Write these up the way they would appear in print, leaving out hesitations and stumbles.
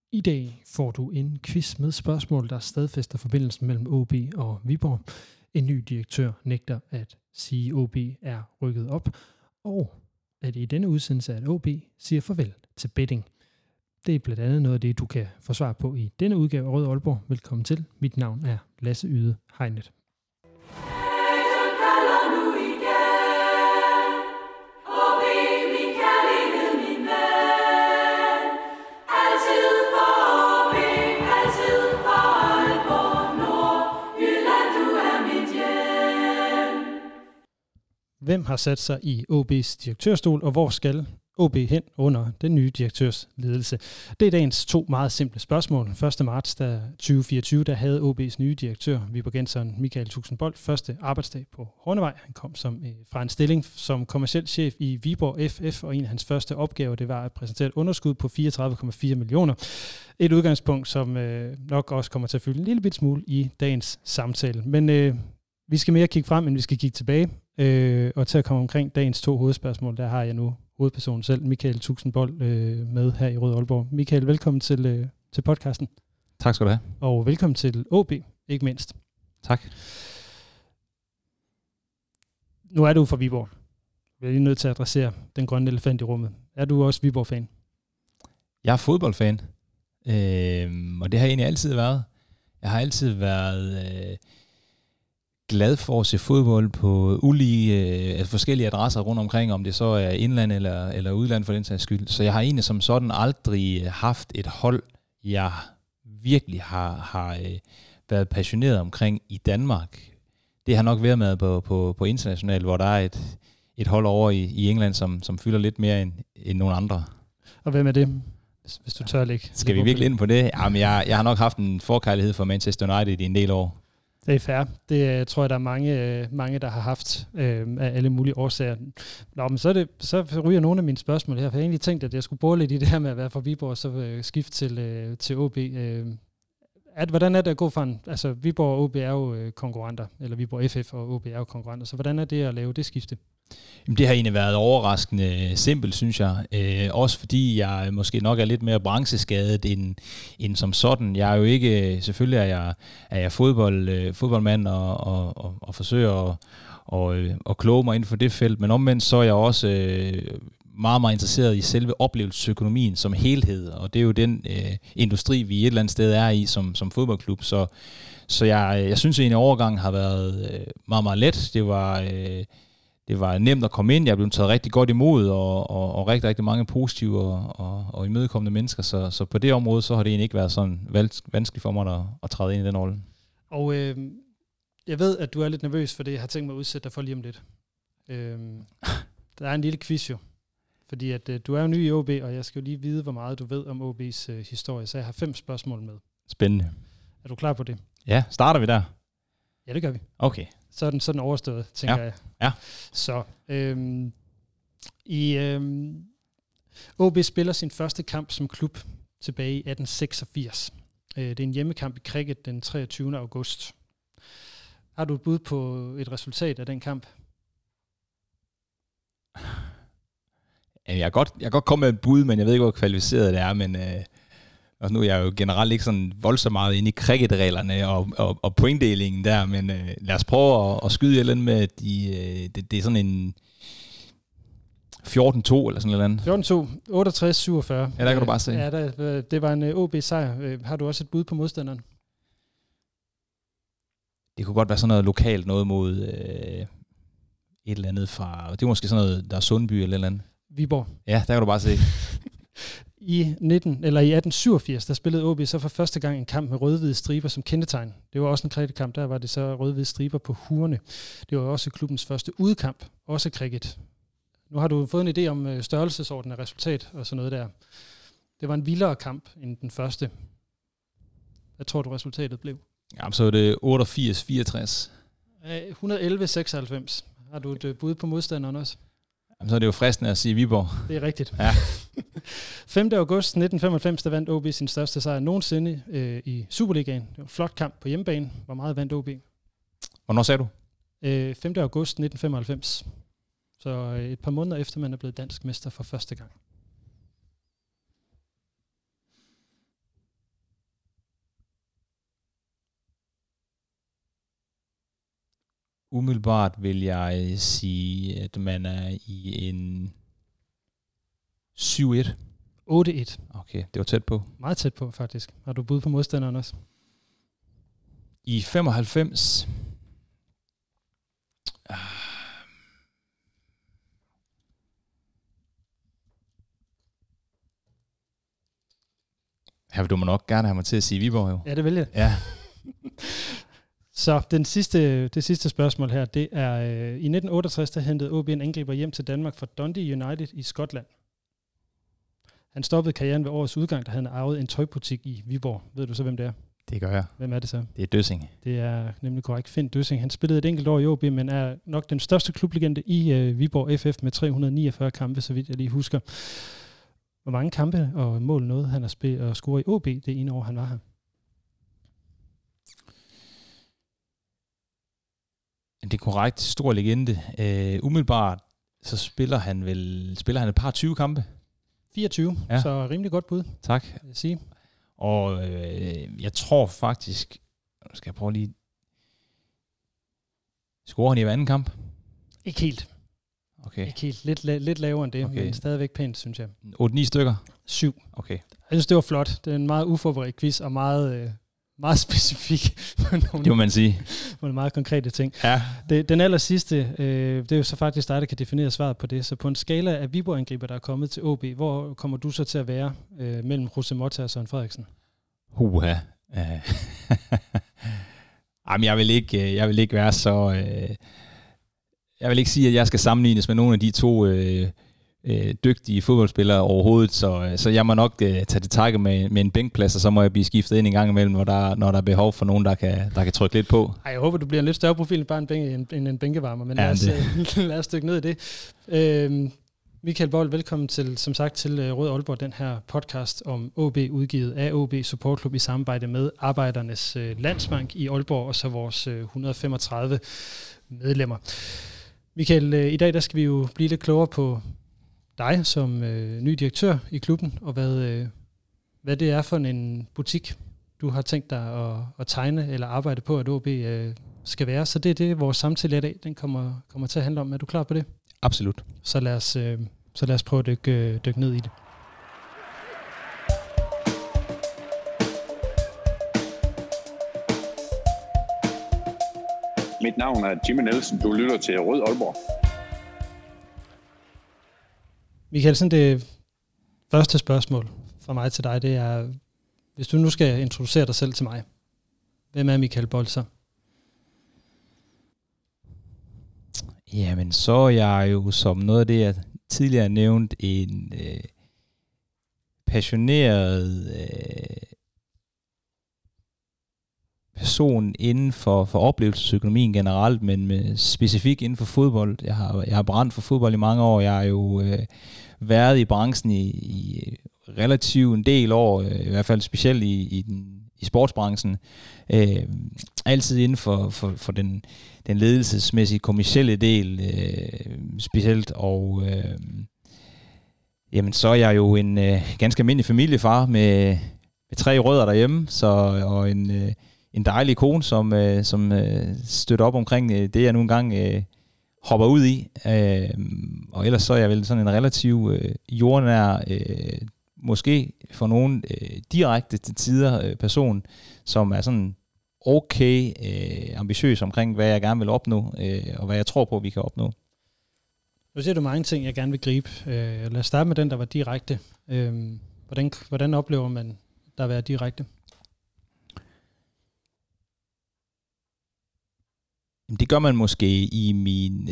I dag får du en quiz med spørgsmål, der stadfæster forbindelsen mellem OB og Viborg. En ny direktør nægter at sige, at OB er rykket op, og at i denne udsendelse at OB siger farvel til betting. Det er blandt andet noget af det, du kan få svar på i denne udgave af Rød Aalborg. Velkommen til. Mit navn er Lasse Yde Hegnet. Hvem har sat sig i OB's direktørstol, og hvor skal OB hen under den nye direktørs ledelse? Det er dagens to meget simple spørgsmål. 1. marts 2024, der havde OB's nye direktør, viborgenseren Michael Tuxenbold, første arbejdsdag på Hornevej. Han kom fra en stilling som kommerciel chef i Viborg FF, og en af hans første opgaver, det var at præsentere et underskud på 34,4 millioner. Et udgangspunkt, som nok også kommer til at fylde en lille bit smule i dagens samtale. Men vi skal mere kigge frem, end vi skal kigge tilbage. Og til at komme omkring dagens to hovedspørgsmål, der har jeg nu hovedpersonen selv, Michael Tuxenbold, med her i Rød Aalborg. Michael, velkommen til podcasten. Tak skal du have. Og velkommen til OB, ikke mindst. Tak. Nu er du fra Viborg. Vi er lige nødt til at adressere den grønne elefant i rummet. Er du også Viborg-fan? Jeg er fodboldfan, og det har jeg egentlig altid været. Jeg har altid været glad for at se fodbold på forskellige adresser rundt omkring, om det så er indland eller udland for den sags skyld. Så jeg har egentlig som sådan aldrig haft et hold, jeg virkelig har været passioneret omkring i Danmark. Det har nok været med på internationalt, hvor der er et hold over i England, som fylder lidt mere end nogle andre. Og hvem er det, hvis du tør lægge? Skal vi virkelig ind på det? Jamen, jeg har nok haft en forkærlighed for Manchester United i en del år. Det er fair. Det tror jeg, der er mange der har haft af alle mulige årsager. Nå, men så ryger nogle af mine spørgsmål her, for jeg har egentlig tænkt, at jeg skulle bore lidt i det her med at være fra Viborg, og så skifte til OB. Hvordan er det at gå fra altså Viborg og OB er jo konkurrenter, eller Viborg FF og OB er jo konkurrenter, så hvordan er det at lave det skifte? Det har egentlig været overraskende simpelt, synes jeg. Også fordi jeg måske nok er lidt mere brancheskadet end som sådan. Jeg er jo ikke, selvfølgelig er jeg fodboldmand og forsøger at kloge mig inden for det felt, men omvendt så er jeg også meget, meget interesseret i selve oplevelsesøkonomien som helhed, og det er jo den industri, vi et eller andet sted er i som fodboldklub. Så jeg synes egentlig, at overgangen har været meget, meget let. Det var nemt at komme ind. Jeg blev taget rigtig godt imod, og rigtig, rigtig mange positive og imødekommende mennesker. Så på det område, så har det egentlig ikke været sådan vanskeligt for mig at træde ind i den rolle. Og jeg ved, at du er lidt nervøs for det. Jeg har tænkt mig at udsætte dig for lige om lidt. Der er en lille quiz jo. Fordi at du er jo ny i OB, og jeg skal jo lige vide, hvor meget du ved om OB's historie. Så jeg har 5 spørgsmål med. Spændende. Er du klar på det? Ja, starter vi der? Ja, det gør vi. Okay. Så er den overstået, tænker jeg. Ja. Så OB spiller sin første kamp som klub tilbage i 1886. Det er en hjemmekamp i cricket den 23. august. Har du et bud på et resultat af den kamp? Jeg kan godt komme med et bud, men jeg ved ikke, hvor kvalificeret det er, men og nu er jeg jo generelt ikke sådan voldsomt meget inde i cricketreglerne og pointdelingen der, men lad os prøve at skyde et eller andet med, at det er sådan en 14-2 eller sådan noget. 14-2, 68-47. Ja, der kan du bare se. Ja, det var en OB-sejr. Har du også et bud på modstanderen? Det kunne godt være sådan noget lokalt, noget mod et eller andet fra, det er måske sådan noget, der er Sundby eller andet. Viborg. Ja, der kan du bare se. I 1887, der spillede OB så for første gang en kamp med rød-hvide striber som kendetegn. Det var også en cricketkamp, der var det så rød-hvide striber på hurene. Det var også klubbens første udekamp, også cricket. Nu har du fået en idé om størrelsesorden af resultat og sådan noget der. Det var en vildere kamp end den første. Hvad tror du resultatet blev? Jamen, så er det 88-64. 111-96. Har du et bud på modstanderen også? Jamen, så er det jo fristende at sige Viborg. Det er rigtigt. Ja. 5. august 1995, der vandt OB sin største sejr nogensinde i Superligaen. Det var en flot kamp på hjemmebane. Hvor meget vandt OB? Hvornår sagde du? 5. august 1995. Så et par måneder efter, man er blevet dansk mester for første gang. Umiddelbart vil jeg sige, at man er i en 7-1. 8-1. Okay, det var tæt på. Meget tæt på, faktisk. Har du bud på modstanderen også? I 95. Her vil du nok gerne have mig til at sige Viborg, jo. Ja, det vil jeg. Ja. Så det sidste spørgsmål her, det er, i 1968, der hentede OB en angriber hjem til Danmark fra Dundee United i Skotland. Han stoppede karrieren ved årets udgang, da han arvede en tøjbutik i Viborg. Ved du så, hvem det er? Det gør jeg. Hvem er det så? Det er Døssing. Det er nemlig korrekt. Finn Døssing. Han spillede et enkelt år i OB, men er nok den største klublegende i Viborg FF med 349 kampe, så vidt jeg lige husker. Hvor mange kampe og mål nåede han at spille og score i OB det ene år, han var her? Det er korrekt. Stor legende. Umiddelbart så spiller han et par 20 kampe. 24, ja. Så rimelig godt bud. Tak. Vil jeg sige. Og jeg tror faktisk, skal jeg prøve lige, scorer han i hver anden kamp? Ikke helt. Okay. Ikke helt. Lidt lavere end det, okay. Men stadigvæk pænt, synes jeg. 8-9 stykker? 7. Okay. Jeg synes, det var flot. Det er en meget uforberedt quiz, og meget specifik. Det må man sige. Nogle meget konkrete ting. Ja. Den aller sidste, det er jo så faktisk dig, der kan definere svaret på det. Så på en skala af Viborg-angriber, der er kommet til OB, hvor kommer du så til at være mellem Jose Motta og Søren Frederiksen? Jamen, jeg vil ikke være så... jeg vil ikke sige, at jeg skal sammenlignes med nogle af de to dygtige fodboldspillere overhovedet, så jeg må nok tage det takke med en bænkplads, og så må jeg blive skiftet ind en gang imellem, når der er behov for nogen, der kan trykke lidt på. Ej, jeg håber, du bliver en lidt større profil end en bænkevarmer, men ja, lad os dykke ned i det. Michael Bold, velkommen til, som sagt, til Rød Aalborg, den her podcast om OB, udgivet af OB Support Club i samarbejde med Arbejdernes Landsbank i Aalborg, og så vores 135 medlemmer. Michael, i dag der skal vi jo blive lidt klogere på dig som ny direktør i klubben, og hvad det er for en butik, du har tænkt dig at tegne eller arbejde på, at OB skal være. Så det er det, vores samtale i dag, den kommer til at handle om. Er du klar på det? Absolut. Så lad os prøve at dykke ned i det. Mit navn er Jimmy Nielsen. Du lytter til Rød Aalborg. Michael, sådan det første spørgsmål fra mig til dig, det er, hvis du nu skal introducere dig selv til mig, hvem er Michael Bold så? Jamen, så er jeg jo, som noget af det, jeg tidligere nævnt, en passioneret person inden for oplevelsesøkonomien generelt, men med specifikt inden for fodbold. Jeg har brændt for fodbold i mange år. Jeg har jo været i branchen i relativt en del år, i hvert fald specielt i sportsbranchen. Altid inden for den ledelsesmæssige, kommercielle del specielt, og jamen så er jeg jo en ganske almindelig familiefar med 3 rødder derhjemme, og en dejlig kone, som støtter op omkring det, jeg nu engang hopper ud i. Og ellers så er jeg vel sådan en relativ jordnær, måske for nogen direkte til tider person, som er sådan okay ambitiøs omkring, hvad jeg gerne vil opnå, og hvad jeg tror på, vi kan opnå. Nu siger du mange ting, jeg gerne vil gribe. Lad os starte med den, der var direkte. Hvordan oplever man der at være direkte? Det gør man måske i min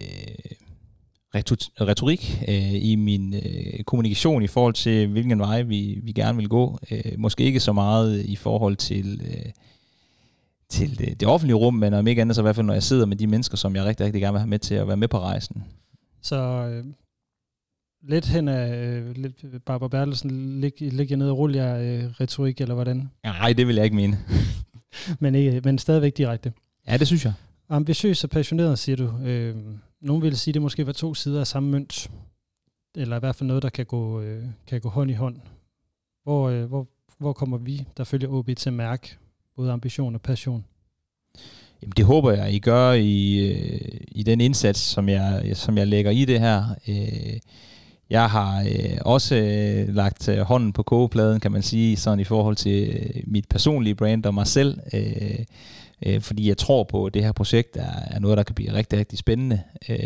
retorik, i min kommunikation i forhold til, hvilken vej vi gerne vil gå. Måske ikke så meget i forhold til det offentlige rum, men om ikke andet så i hvert fald, når jeg sidder med de mennesker, som jeg rigtig, rigtig gerne vil have med til at være med på rejsen. Så lidt hen af Barbara Bertelsen, lig jer ned og rulle jer retorik, eller hvordan? Nej, det vil jeg ikke mene. men stadigvæk direkte. Ja, det synes jeg. Ambitiøs og passioneret, siger du. Nogen vil sige, at det måske var 2 sider af samme mønt, eller i hvert fald noget, der kan gå hånd i hånd. Hvor kommer vi, der følger OB, til at mærke både ambition og passion? Jamen, det håber jeg, I gør i den indsats, som jeg lægger i det her. Jeg har også lagt hånden på kogepladen, kan man sige, sådan i forhold til mit personlige brand og mig selv, fordi jeg tror på, at det her projekt er noget, der kan blive rigtig, rigtig spændende.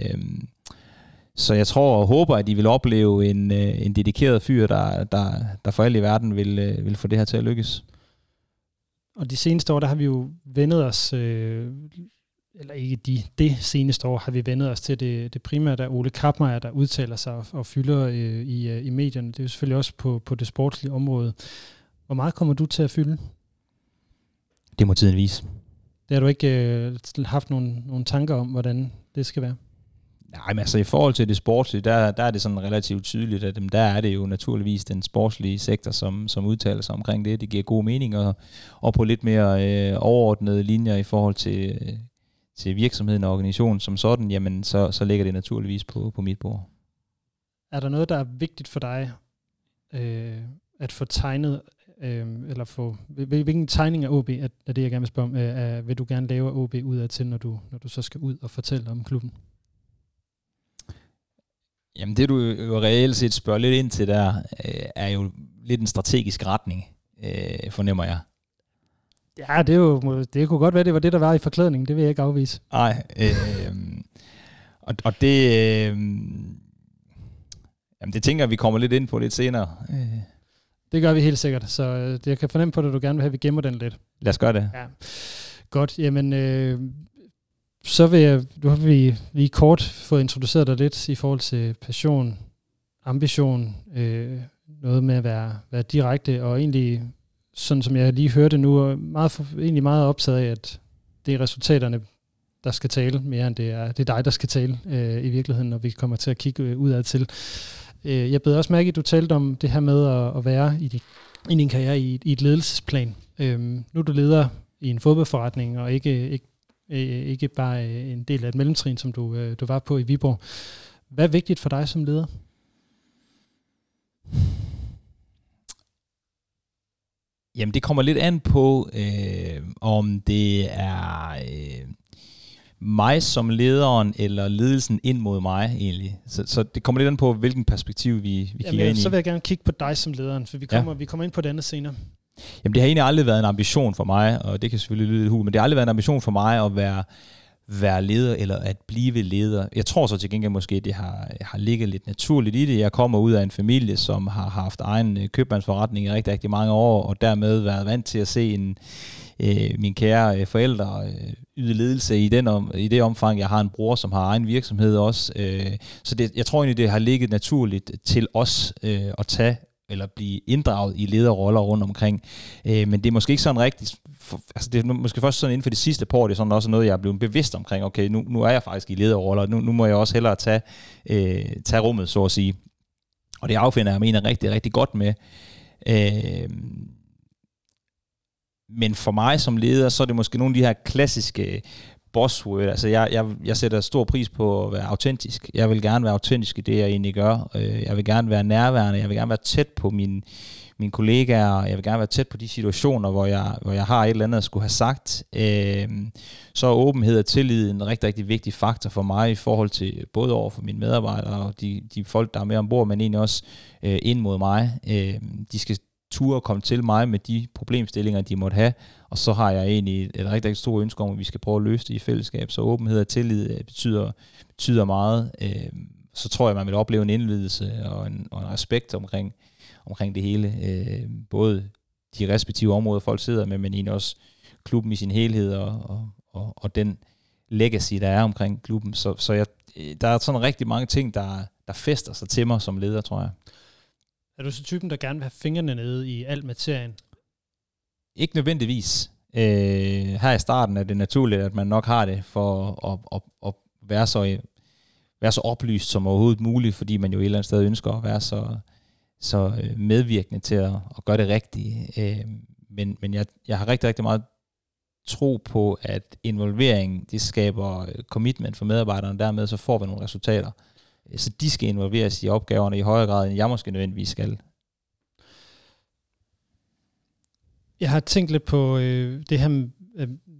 Så jeg tror og håber, at I vil opleve en dedikeret fyr, der for alt i verden vil få det her til at lykkes. Og de seneste år, der har vi jo vendet os, eller ikke det seneste år, har vi vendet os til det primære, der Ole Kappmeier, der udtaler sig og fylder i medierne. Det er jo selvfølgelig også på det sportslige område. Hvor meget kommer du til at fylde? Det må tiden vise. Det har du ikke haft nogle tanker om, hvordan det skal være? Nej, men altså i forhold til det sportslige, der er det sådan relativt tydeligt, at der er det jo naturligvis den sportslige sektor, som udtaler sig omkring det. Det giver god mening, og på lidt mere overordnede linjer i forhold til virksomheden og organisationen som sådan, jamen så ligger det naturligvis på mit bord. Er der noget, der er vigtigt for dig at få tegnet, eller få, hvilken tegning af OB er det, jeg gerne vil spørge om, vil du gerne lave OB udadtil, når du så skal ud og fortælle om klubben? Jamen det, du jo reelt set spørger lidt ind til der, er jo lidt en strategisk retning, fornemmer jeg. Ja, det kunne godt være, det var det, der var i forklædningen. Det vil jeg ikke afvise. Nej, og det, jamen det tænker jeg, vi kommer lidt ind på lidt senere. Det gør vi helt sikkert, så jeg kan fornemme på det, at du gerne vil have, at vi gemmer den lidt. Lad os gøre det. Ja. Godt, jamen så nu har vi lige kort fået introduceret dig lidt i forhold til passion, ambition, noget med at være direkte, og egentlig, sådan som jeg lige hørte nu, er egentlig meget optaget af, at det er resultaterne, der skal tale, mere end det er dig, der skal tale i virkeligheden, når vi kommer til at kigge udad til. Jeg bed også mærke, at du talte om det her med at være i din karriere i et ledelsesplan. Nu er du leder i en fodboldforretning, og ikke bare en del af et mellemtrin, som du var på i Viborg. Hvad er vigtigt for dig som leder? Jamen det kommer lidt an på, om det er mig som lederen, eller ledelsen ind mod mig egentlig. Så det kommer lidt an på, hvilken perspektiv vi kigger ind i. Så vil jeg gerne kigge på dig som lederen, for vi kommer ind på det andet senere. Jamen det har egentlig aldrig været en ambition for mig, og det kan selvfølgelig lyde lidt hul, men det har aldrig været en ambition for mig at være leder, eller at blive leder. Jeg tror så til gengæld måske, det har ligget lidt naturligt i det. Jeg kommer ud af en familie, som har haft egen købmandsforretning i rigtig, rigtig mange år, og dermed været vant til at se mine kære forældre yde ledelse i det omfang. Jeg har en bror, som har egen virksomhed også. Så jeg tror egentlig, det har ligget naturligt til os at tage eller blive inddraget i lederroller rundt omkring. Men det er måske ikke sådan rigtigt, altså det er måske først sådan inden for de sidste par år, det er sådan også noget, jeg er blevet bevidst omkring. Okay, nu er jeg faktisk i lederroller, nu må jeg også hellere tage rummet, så at sige. Og det affinder jeg mener rigtig, rigtig godt med. Men for mig som leder, så er det måske nogle af de her klassiske buzzword. Altså jeg sætter stor pris på at være autentisk. Jeg vil gerne være autentisk i det, jeg egentlig gør. Jeg vil gerne være nærværende. Jeg vil gerne være tæt på mine kollegaer. Jeg vil gerne være tæt på de situationer, hvor jeg har et eller andet at skulle have sagt. Så er åbenhed og tillid en rigtig, rigtig vigtig faktor for mig i forhold til både over for mine medarbejdere og de folk, der er med ombord, men egentlig også ind mod mig. De skal turde komme til mig med de problemstillinger, de måtte have, og så har jeg egentlig et rigtig, rigtig stort ønske om, at vi skal prøve at løse det i fællesskab. Så åbenhed og tillid betyder meget. Så tror jeg, man vil opleve en indledelse og en respekt omkring det hele. Både de respektive områder, folk sidder med, men egentlig også klubben i sin helhed og den legacy, der er omkring klubben. Så der er sådan rigtig mange ting, der fester sig til mig som leder, tror jeg. Er du så typen, der gerne vil have fingrene nede i al materien? Ikke nødvendigvis. Her i starten er det naturligt, at man nok har det for at være så oplyst som overhovedet muligt, fordi man jo et eller andet sted ønsker at være så medvirkende til at gøre det rigtige. Men jeg har rigtig, rigtig meget tro på, at involvering, det skaber commitment for medarbejderne, og dermed så får vi nogle resultater. Så de skal involveres i opgaverne i højere grad, end jeg måske nødvendigvis skal. Jeg har tænkt lidt på det her,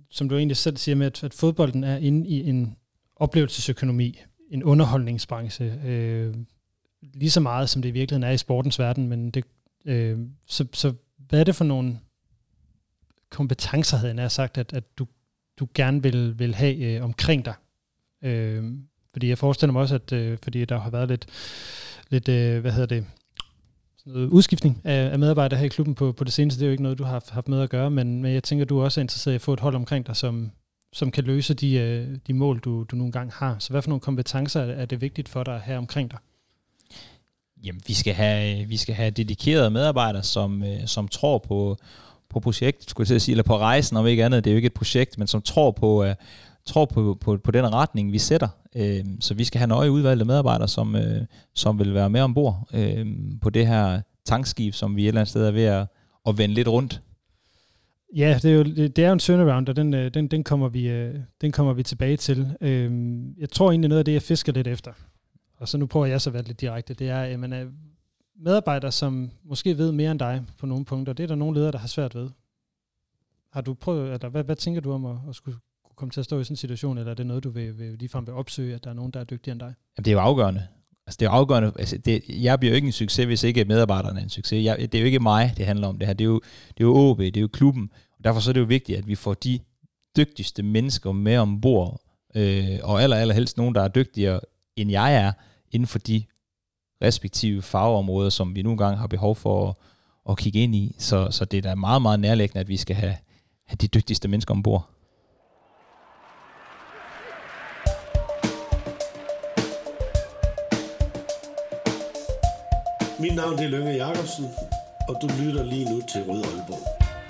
som du egentlig selv siger med, at fodbolden er inde i en oplevelsesøkonomi, en underholdningsbranche, lige så meget, som det i virkeligheden er i sportens verden, men det, så hvad er det for nogle kompetencer, havde jeg sagt, at du gerne vil have omkring dig? Fordi jeg forestiller mig også, at fordi der har været lidt sådan noget udskiftning af medarbejdere her i klubben på det seneste, det er jo ikke noget, du har haft med at gøre, men jeg tænker, du også er interesseret i at få et hold omkring dig, som kan løse de mål, du nogle gange har. Så hvad for nogle kompetencer er det vigtigt for dig her omkring dig? Jamen, vi skal have dedikerede medarbejdere, som tror på projektet, skulle jeg sige, eller på rejsen, om ikke andet. Det er jo ikke et projekt, men som tror på den retning, vi sætter. Så vi skal have nøje udvalgte medarbejdere, som vil være med ombord på det her tankskib, som vi et eller andet sted er ved at vende lidt rundt. Ja, det er jo en turnaround, og den kommer vi tilbage til. Jeg tror egentlig noget af det, jeg fisker lidt efter, og så nu prøver jeg så at være lidt direkte, det er, at man er medarbejdere, som måske ved mere end dig på nogle punkter. Det er der nogle ledere, der har svært ved. Har du prøvet, eller hvad tænker du om at skulle komme til at stå i sådan en situation, eller er det noget, du vil ligefrem vil opsøge, at der er nogen, der er dygtigere end dig? Jamen, det er jo afgørende. Jeg bliver jo ikke en succes, hvis ikke medarbejderne er en succes. Det er jo ikke mig, det handler om det her. Det er jo OB, det er jo klubben. Og derfor så er det jo vigtigt, at vi får de dygtigste mennesker med ombord, og allerhelst nogen, der er dygtigere, end jeg er, inden for de respektive fagområder, som vi nogle gange har behov for at kigge ind i. Så det er da meget, meget nærliggende, at vi skal have de dygtigste mennesker ombord. Mit navn er Lønge Jacobsen, og du lytter lige nu til Rød Aalborg.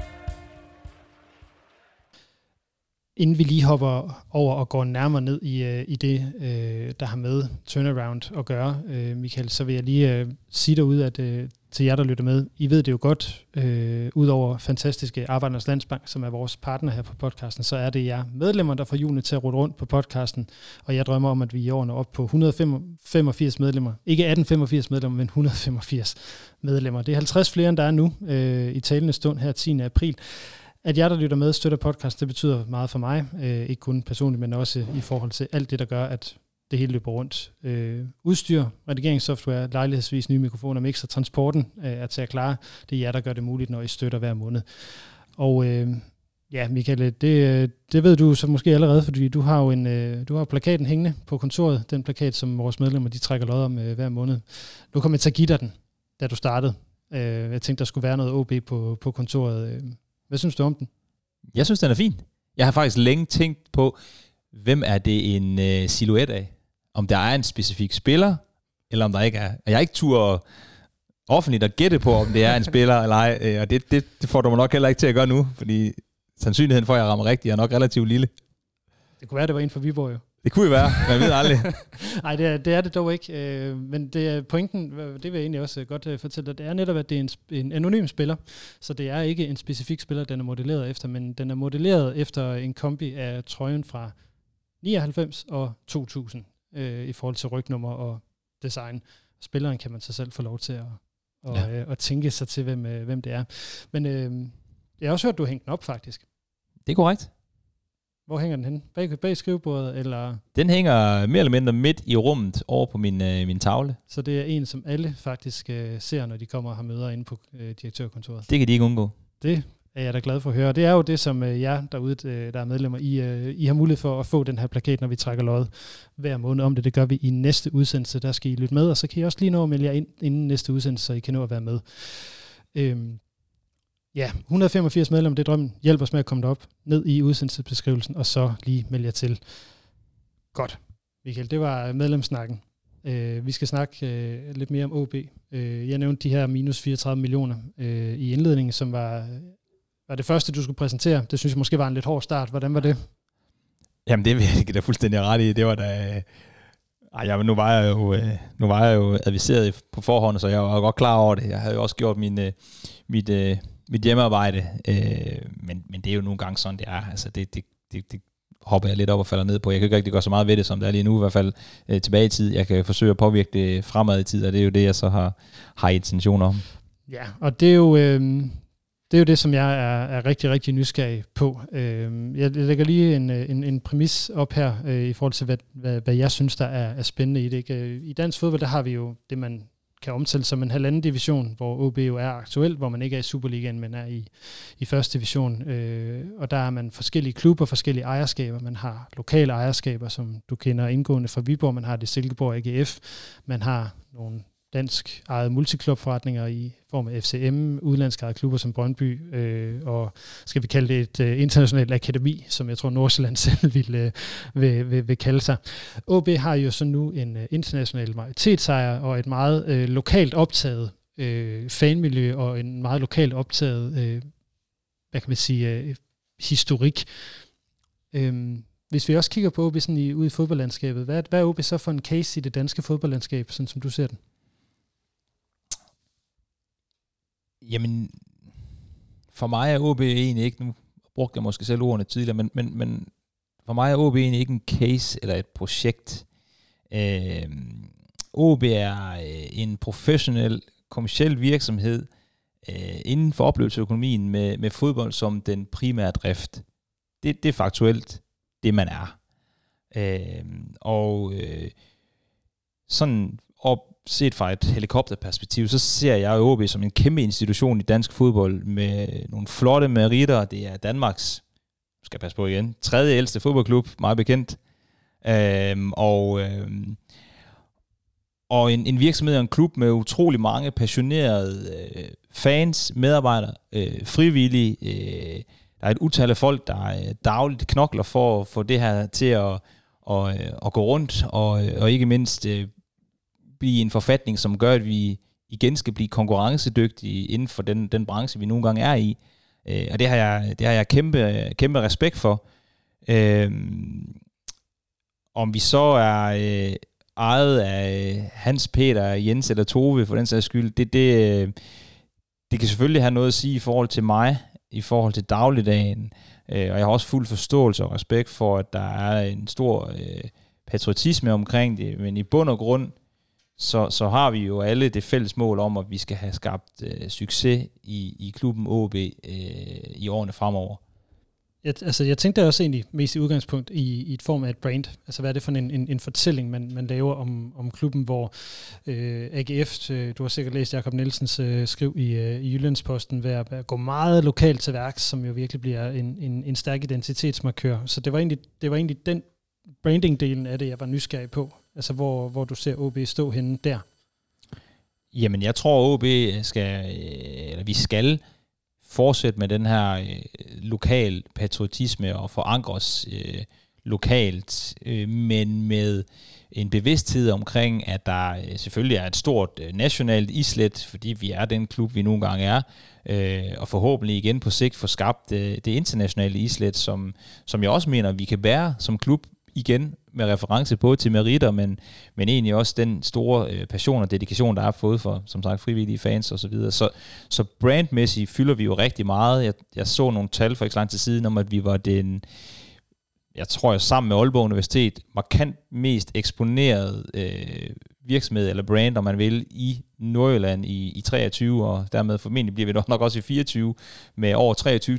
Inden vi lige hopper over og går nærmere ned i det, der har med turnaround at gøre, Michael, så vil jeg lige sige derude, at til jer, der lytter med, I ved det jo godt, udover fantastiske Arbejdernes Landsbank, som er vores partner her på podcasten, så er det jer medlemmer, der får hjulene til at rulle rundt på podcasten, og jeg drømmer om, at vi i år når op på 185 medlemmer. Ikke 1885 medlemmer, men 185 medlemmer. Det er 50 flere, end der er nu i talende stund her 10. april. At jer, der lytter med, støtter podcast, det betyder meget for mig. Ikke kun personligt, men også i forhold til alt det, der gør, at det hele løber rundt. Udstyr, redigeringssoftware, lejlighedsvis nye mikrofoner, mixer, transporten er til at klare. Det er jer, der gør det muligt, når I støtter hver måned. Og ja, Michael, det ved du så måske allerede, fordi du har jo plakaten hængende på kontoret. Den plakat, som vores medlemmer de trækker lod om hver måned. Nu kommer jeg til at give dig den, da du startede. Jeg tænkte, der skulle være noget OB på kontoret. Hvad synes du om den? Jeg synes, den er fin. Jeg har faktisk længe tænkt på, hvem er det en silhuet af? Om der er en specifik spiller, eller om der ikke er. Jeg har ikke tur offentligt at gætte på, om det er en spiller eller ej. Og det får du mig nok heller ikke til at gøre nu, fordi sandsynligheden for, at jeg rammer rigtigt, er nok relativt lille. Det kunne være, det var en for Viborg jo. Det kunne jo være, men jeg ved aldrig. Nej, det er det dog ikke. Men det er pointen, det vil jeg egentlig også godt fortælle dig, det er netop, at det er en anonym spiller, så det er ikke en specifik spiller, den er modelleret efter, men den er modelleret efter en kombi af trøjen fra 99 og 2000 i forhold til rygnummer og design. Spilleren kan man så selv få lov til at tænke sig til, hvem det er. Men jeg har også hørt, du har hængt den op faktisk. Det er korrekt. Hvor hænger den hen? Bag skrivebordet, eller? Den hænger mere eller mindre midt i rummet over på min tavle. Så det er en, som alle faktisk ser, når de kommer og har møder inde på direktørkontoret? Det kan de ikke undgå. Det er jeg da glad for at høre. Det er jo det, som jer derude, der er medlemmer, I har mulighed for at få den her plakat, når vi trækker lod hver måned om det. Det gør vi i næste udsendelse. Der skal I lytte med, og så kan I også lige nå at melde jer ind inden næste udsendelse, så I kan nå at være med. Ja, 185 medlemmer, det er drømmen. Hjælp os med at komme derop, ned i udsendelsesbeskrivelsen, og så lige melde jer til. Godt, Michael, det var medlemssnakken. Vi skal snakke lidt mere om OB. Jeg nævnte de her minus 34 millioner i indledningen, som var det første, du skulle præsentere. Det synes jeg måske var en lidt hård start. Hvordan var det? Jamen, det vil jeg da fuldstændig ret i. Det var da... nu var jeg jo adviseret på forhånd, så jeg var godt klar over det. Jeg havde jo også gjort mit hjemmearbejde, men det er jo nogle gange sådan, det er. Altså, det hopper jeg lidt op og falder ned på. Jeg kan ikke rigtig gøre så meget ved det, som det er lige nu, i hvert fald tilbage i tid. Jeg kan forsøge at påvirke det fremad i tid, og det er jo det, jeg så har intentioner om. Ja, og det er jo... Det er jo det, som jeg er rigtig, rigtig nysgerrig på. Jeg lægger lige en præmis op her i forhold til, hvad jeg synes, der er spændende i det. Ikke? I dansk fodbold, der har vi jo det, man kan omtale som en halvanden division, hvor OB jo er aktuelt, hvor man ikke er i Superligaen, men er i første division. Og der er man forskellige klubber, forskellige ejerskaber. Man har lokale ejerskaber, som du kender indgående fra Viborg. Man har det Silkeborg AGF. Man har nogle dansk ejede multiklubforretninger i form af FCM, udlandske ejede klubber som Brøndby, og skal vi kalde det et internationalt akademi, som jeg tror Nordsjælland selv vil kalde sig. OB har jo så nu en international majoritetsejer og et meget lokalt optaget fanmiljø og en meget lokalt optaget, hvad kan man sige, historik. Hvis vi også kigger på OB sådan ude i fodboldlandskabet, hvad er OB så for en case i det danske fodboldlandskab, sådan som du ser den? Jamen, for mig er OB egentlig ikke, nu brugte jeg måske selv ordene tidligere, men for mig er OB egentlig ikke en case eller et projekt. OB er en professionel, kommerciel virksomhed inden for oplevelsesøkonomien med fodbold som den primære drift. Det er faktuelt det, man er. Sådan set fra et helikopterperspektiv, så ser jeg OB som en kæmpe institution i dansk fodbold med nogle flotte meritter. Det er Danmarks, skal jeg passe på igen, 3. ældste fodboldklub, meget bekendt. Og en virksomhed og en klub med utrolig mange passionerede fans, medarbejdere, frivillige. Der er et utal af folk, der dagligt knokler for at få det her til at gå rundt, og ikke mindst blive en forfatning, som gør, at vi igen skal blive konkurrencedygtige inden for den branche, vi nogle gange er i. Og det har jeg kæmpe respekt for. Om vi så er ejet af Hans Peter, Jens eller Tove, for den sags skyld, det kan selvfølgelig have noget at sige i forhold til mig, i forhold til dagligdagen. Og jeg har også fuld forståelse og respekt for, at der er en stor patriotisme omkring det, men i bund og grund, så har vi jo alle det fælles mål om, at vi skal have skabt succes i klubben OB i årene fremover. Jeg tænkte også egentlig mest i udgangspunkt i et form af et brand. Altså hvad er det for en fortælling, man laver om klubben, hvor AGF, du har sikkert læst Jakob Nielsens skriv i Jyllandsposten, ved at gå meget lokalt til værks, som jo virkelig bliver en stærk identitetsmarkør. Så det var egentlig den branding-delen af det, jeg var nysgerrig på. Altså hvor du ser OB stå henne der. Jamen jeg tror OB vi skal fortsætte med den her lokal patriotisme og forankre os lokalt, men med en bevidsthed omkring, at der selvfølgelig er et stort nationalt islet, fordi vi er den klub, vi nogle gange er, og forhåbentlig igen på sigt få skabt det internationale islet, som jeg også mener, vi kan bære som klub igen med reference både til meritter, men egentlig også den store passion og dedikation, der er fået for, som sagt, frivillige fans og så videre. Så brandmæssigt fylder vi jo rigtig meget. Jeg så nogle tal for ikke lang tid siden om, at vi var jeg tror sammen med Aalborg Universitet, markant mest eksponeret virksomhed eller brand, om man vil, i Nordjylland i 23, og dermed formentlig bliver vi nok også i 24 med over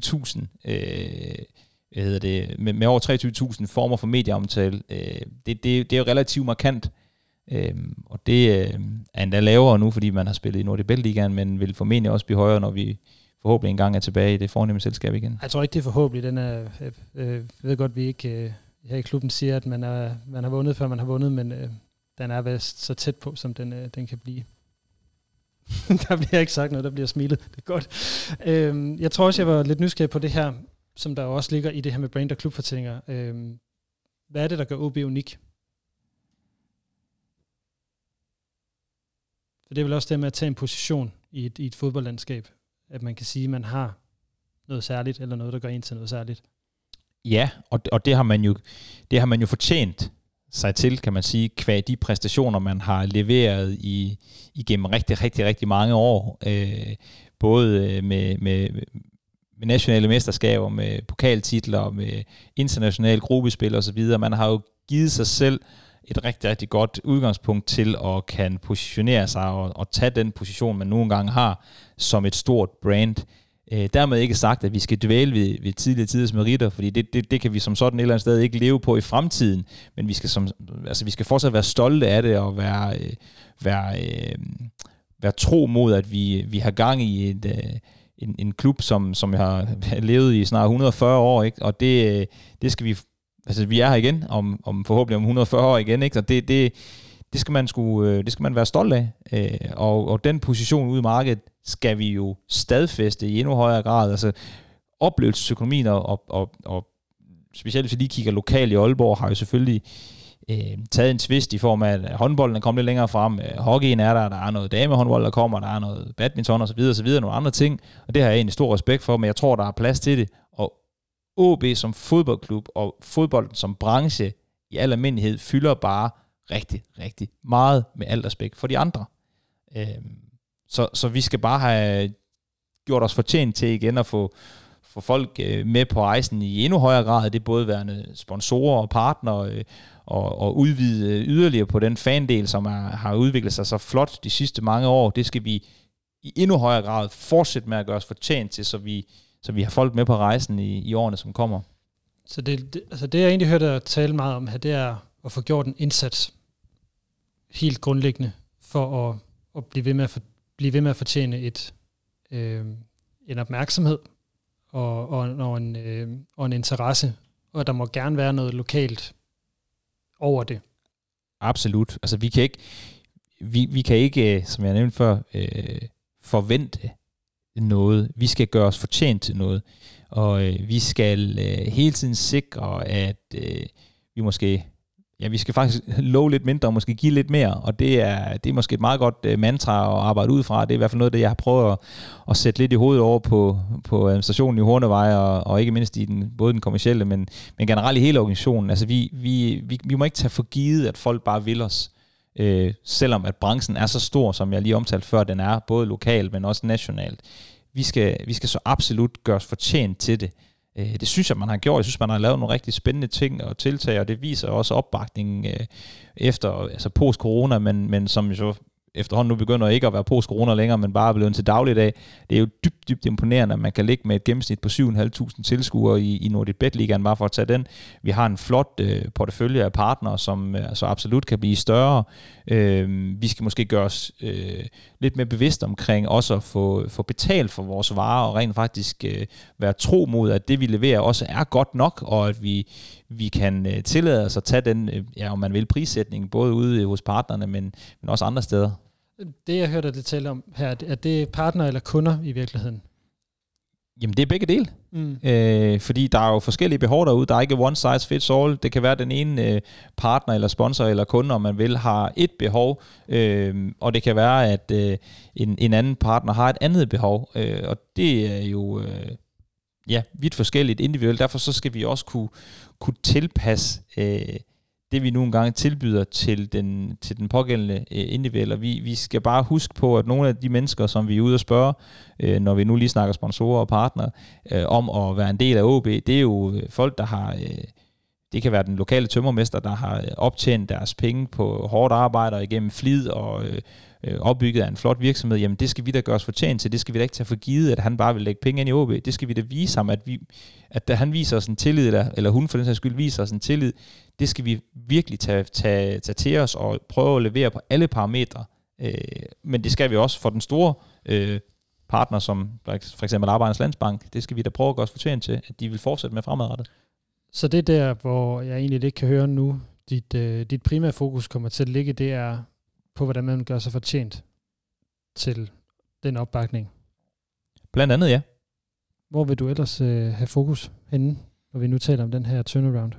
23.000 med over 23.000 former for medieomtale. Det er jo relativt markant, og det er endda lavere nu, fordi man har spillet i Nordjylland, men vil formentlig også blive højere, når vi forhåbentlig engang er tilbage i det fornemme selskab igen. Jeg tror ikke, det er forhåbentlig. Jeg ved godt, vi ikke her i klubben siger, at man har vundet, før man har vundet, men den er vist så tæt på, som den kan blive. Der bliver ikke sagt noget, der bliver smilet. Det er godt. Jeg tror også, jeg var lidt nysgerrig på det her, som der også ligger i det her med brand- og klubfortællinger. Hvad er det, der gør OB unik? For det er vel også det med at tage en position i et fodboldlandskab, at man kan sige, at man har noget særligt, eller noget, der gør en til noget særligt. Ja, og det har man jo fortjent sig til, kan man sige, qua de præstationer, man har leveret igennem rigtig, rigtig, rigtig mange år. Både med nationale mesterskaber, med pokaltitler, med internationale gruppespil og så videre. Man har jo givet sig selv et rigtig, rigtig godt udgangspunkt til at kan positionere sig og tage den position, man nogle gange har som et stort brand. Dermed ikke sagt, at vi skal dvæle ved tidligere tiders meritter, fordi det kan vi som sådan et eller andet sted ikke leve på i fremtiden, men vi skal fortsat være stolte af det og være tro mod, at vi har gang i en klub, som jeg har levet i snart 140 år, ikke? Og det skal vi, altså vi er her igen om forhåbentlig om 140 år igen, ikke? Så det skal man være stolt af, og den position ude i markedet skal vi jo stadfæste i endnu højere grad. Altså oplevelsesøkonomien og specielt hvis vi lige kigger lokalt i Aalborg, har jo selvfølgelig taget en twist i form af, at håndbolden er kommet lidt længere frem, hockeyen er der er noget damehåndbold, der kommer, der er noget badminton og så videre, nogle andre ting, og det har jeg egentlig stor respekt for, men jeg tror, der er plads til det, og OB som fodboldklub og fodbolden som branche i al almindelighed fylder bare rigtig, rigtig meget med al respekt for de andre. Så vi skal bare have gjort os fortjent til igen at få folk med på rejsen i endnu højere grad. Det er både værende sponsorer og partnere og udvide yderligere på den fandel, som har udviklet sig så flot de sidste mange år. Det skal vi i endnu højere grad fortsætte med at gøre os fortjent til, så vi har folk med på rejsen i årene, som kommer. Så det jeg egentlig hørte dig tale meget om her, det er at få gjort en indsats helt grundlæggende for at blive ved med at fortjene en opmærksomhed og en interesse, og der må gerne være noget lokalt over det. Absolut. Altså vi kan ikke, som jeg nævnte før, forvente noget. Vi skal gøre os fortjent til noget, og vi skal hele tiden sikre, at vi måske vi skal faktisk love lidt mindre og måske give lidt mere, og det er måske et meget godt mantra at arbejde ud fra. Det er i hvert fald noget af det, jeg har prøvet at sætte lidt i hovedet over på administrationen i Hornevej, og ikke mindst i både den kommercielle, men generelt i hele organisationen. Altså vi må ikke tage for givet, at folk bare vil os, selvom at branchen er så stor, som jeg lige omtalte før, den er, både lokalt, men også nationalt. Vi skal så absolut gøre os fortjent til det. Det synes jeg, man har gjort. Jeg synes, man har lavet nogle rigtig spændende ting og tiltag, og det viser også opbakningen efter post-corona, men som jo efterhånden nu begynder ikke at være post-corona længere, men bare blevet til dagligdag. Det er jo dybt imponerende, at man kan ligge med et gennemsnit på 7.500 tilskuere i NordicBet-ligaen, bare for at tage den. Vi har en flot portefølje af partnere, som altså absolut kan blive større. Vi skal måske gøre os lidt mere bevidst omkring også at få betalt for vores varer, og rent faktisk være tro mod, at det vi leverer også er godt nok, og at vi kan tillade os at tage den, om man vil, prissætning, både ude hos partnerne, men også andre steder. Det, jeg hørte dig tale om her, er det partner eller kunder i virkeligheden? Jamen, det er begge dele. Fordi der er jo forskellige behov derude. Der er ikke one size fits all. Det kan være, at den ene partner eller sponsor eller kunde, om man vil, har et behov, og det kan være, at en anden partner har et andet behov. Og det er jo vidt forskelligt individuelt. Derfor så skal vi også kunne tilpasse det, vi nu engang tilbyder til den pågældende individuelle. Vi skal bare huske på, at nogle af de mennesker, som vi er ude at spørge, når vi nu lige snakker sponsorer og partnere, om at være en del af OB, det er jo folk, der har... Det kan være den lokale tømmermester, der har optjent deres penge på hårdt arbejde og igennem flid og opbygget af en flot virksomhed. Jamen det skal vi da gøre os fortjent til. Det skal vi da ikke tage for givet, at han bare vil lægge penge ind i OB. Det skal vi da vise ham, at han viser os en tillid, eller hun for den sags skyld viser os en tillid. Det skal vi virkelig tage til os og prøve at levere på alle parametre. Men det skal vi også for den store partner, som for eksempel Arbejdernes Landsbank. Det skal vi da prøve at gøre os fortjent til, at de vil fortsætte med fremadrettet. Så det der, hvor jeg egentlig ikke kan høre nu, dit primære fokus kommer til at ligge, det er på, hvordan man gør sig fortjent til den opbakning. Blandt andet, ja. Hvor vil du ellers have fokus henne, når vi nu taler om den her turnaround?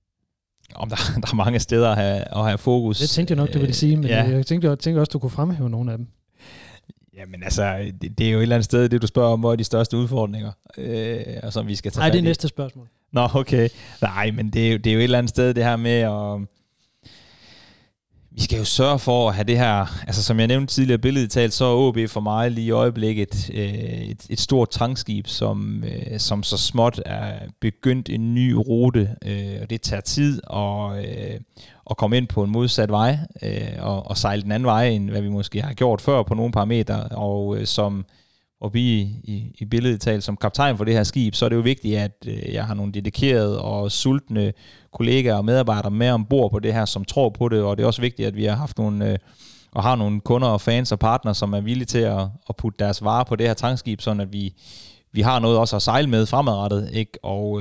Der er mange steder at have fokus. Det tænkte jeg nok, du ville sige, men jeg tænkte også, du kunne fremhæve nogle af dem. Jamen altså, det er jo et eller andet sted, det du spørger om, hvor er de største udfordringer, og som vi skal tage Nej, det er næste spørgsmål. Nå, okay. Nej, men det er jo et eller andet sted, det her med at... Vi skal jo sørge for at have det her, altså som jeg nævnte tidligere billedtalt, så er OB for mig lige i øjeblikket et stort tankskib, som så småt er begyndt en ny rute, og det tager tid at komme ind på en modsat vej, og sejle den anden vej, end hvad vi måske har gjort før på nogle parametre, og som op i billedet talt som kaptajn for det her skib, så er det jo vigtigt, at jeg har nogle dedikerede og sultne kollegaer og medarbejdere med ombord på det her, som tror på det, og det er også vigtigt, at vi har haft nogle og har nogle kunder og fans og partnere, som er villige til at putte deres varer på det her tankskib, sådan at vi har noget også at sejle med fremadrettet, ikke? Og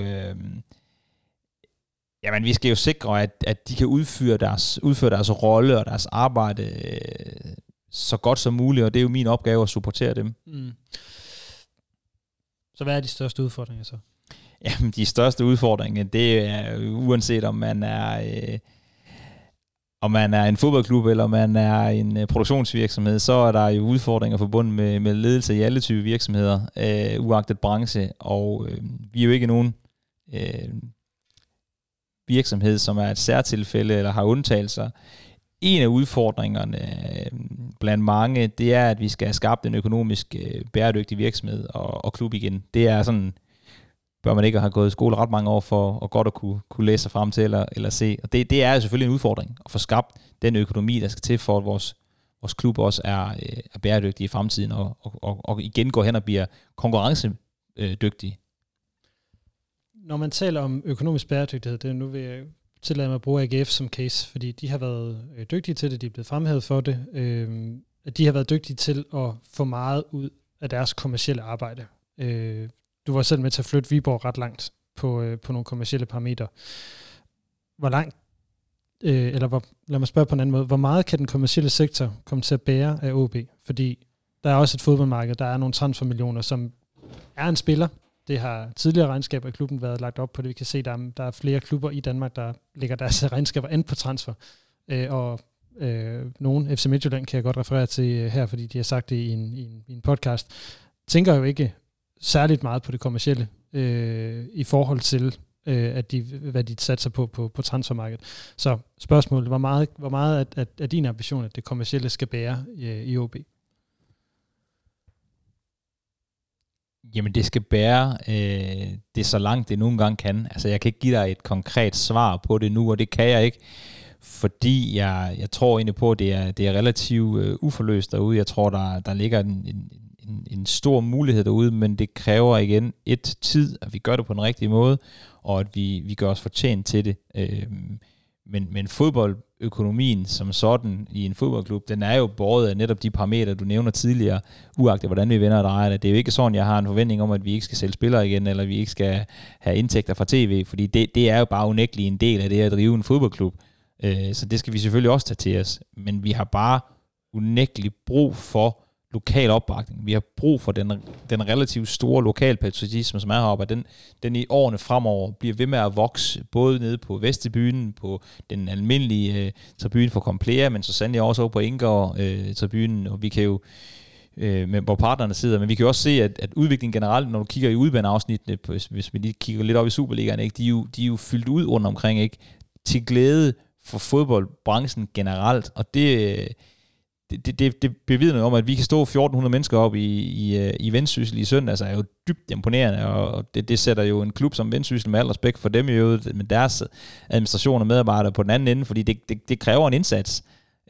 jamen, vi skal jo sikre, at de kan udføre deres rolle og deres arbejde så godt som muligt, og det er jo min opgave at supportere dem. Så hvad er de største udfordringer så? Jamen, de største udfordringer, det er uanset om man er en fodboldklub, eller om man er en produktionsvirksomhed, så er der jo udfordringer forbundet med ledelse i alle typer virksomheder, uagtet branche, og vi er jo ikke nogen virksomhed, som er et særtilfælde eller har undtagelser. En af udfordringerne blandt mange, det er, at vi skal have skabt en økonomisk bæredygtig virksomhed og klub igen. Det er sådan, bør man ikke have gået i skole ret mange år for at godt at kunne læse sig frem til eller se. Og det er selvfølgelig en udfordring at få skabt den økonomi, der skal til for, at vores klub også er bæredygtig i fremtiden og igen går hen og bliver konkurrencedygtig. Når man taler om økonomisk bæredygtighed, det nu vil jeg tillade mig at bruge AGF som case, fordi de har været dygtige til det, de er blevet fremhævet for det, at de har været dygtige til at få meget ud af deres kommercielle arbejde. Du var selv med til at flytte Viborg ret langt på nogle kommercielle parametre. Hvor langt, lad mig spørge på en anden måde, hvor meget kan den kommercielle sektor komme til at bære af OB? Fordi der er også et fodboldmarked, der er nogle transfermillioner, som er en spiller. Det har tidligere regnskaber i klubben været lagt op på det. Vi kan se, der er flere klubber i Danmark, der lægger deres regnskaber an på transfer. Nogen, FC Midtjylland kan jeg godt referere til her, fordi de har sagt det i en podcast, tænker jo ikke særligt meget på det kommercielle i forhold til, hvad de satser på transfermarkedet. Så spørgsmålet, hvor meget er din ambition, at det kommercielle skal bære i OB? Jamen, det skal bære det så langt det nogle gange kan. Altså, jeg kan ikke give dig et konkret svar på det nu, og det kan jeg ikke, fordi jeg tror egentlig på, at det er relativt uforløst derude. Jeg tror, der ligger en stor mulighed derude, men det kræver igen tid, at vi gør det på den rigtige måde, og at vi gør os fortjent til det. Men fodboldøkonomien som sådan i en fodboldklub, den er jo båret af netop de parametre, du nævner tidligere, uagtet hvordan vi vender og drejer det. Det er jo ikke sådan, jeg har en forventning om, at vi ikke skal sælge spillere igen, eller vi ikke skal have indtægter fra tv, fordi det er jo bare unægteligt en del af det at drive en fodboldklub. Så det skal vi selvfølgelig også tage til os. Men vi har bare unægteligt brug for lokal opbakning. Vi har brug for den relativt store lokalpatriotisme, som er heroppe, og den i årene fremover bliver ved med at vokse, både nede på Vesttribunen, på den almindelige tribune for Komplea, men så sandelig også over på Indgård-tribunen, og vi kan jo, hvor partnerne sidder, men vi kan jo også se, at udviklingen generelt, når du kigger i udbaneafsnittene, hvis vi lige kigger lidt op i Superligaen, ikke, de er jo fyldt ud rundt omkring, ikke, til glæde for fodboldbranchen generelt, og det bevidner om, at vi kan stå 1.400 mennesker op i Vendsyssel i søndag, altså er jo dybt imponerende, og det sætter jo en klub som Vendsyssel med al respekt for dem i øvrigt, med deres administration og medarbejdere på den anden ende, fordi det kræver en indsats.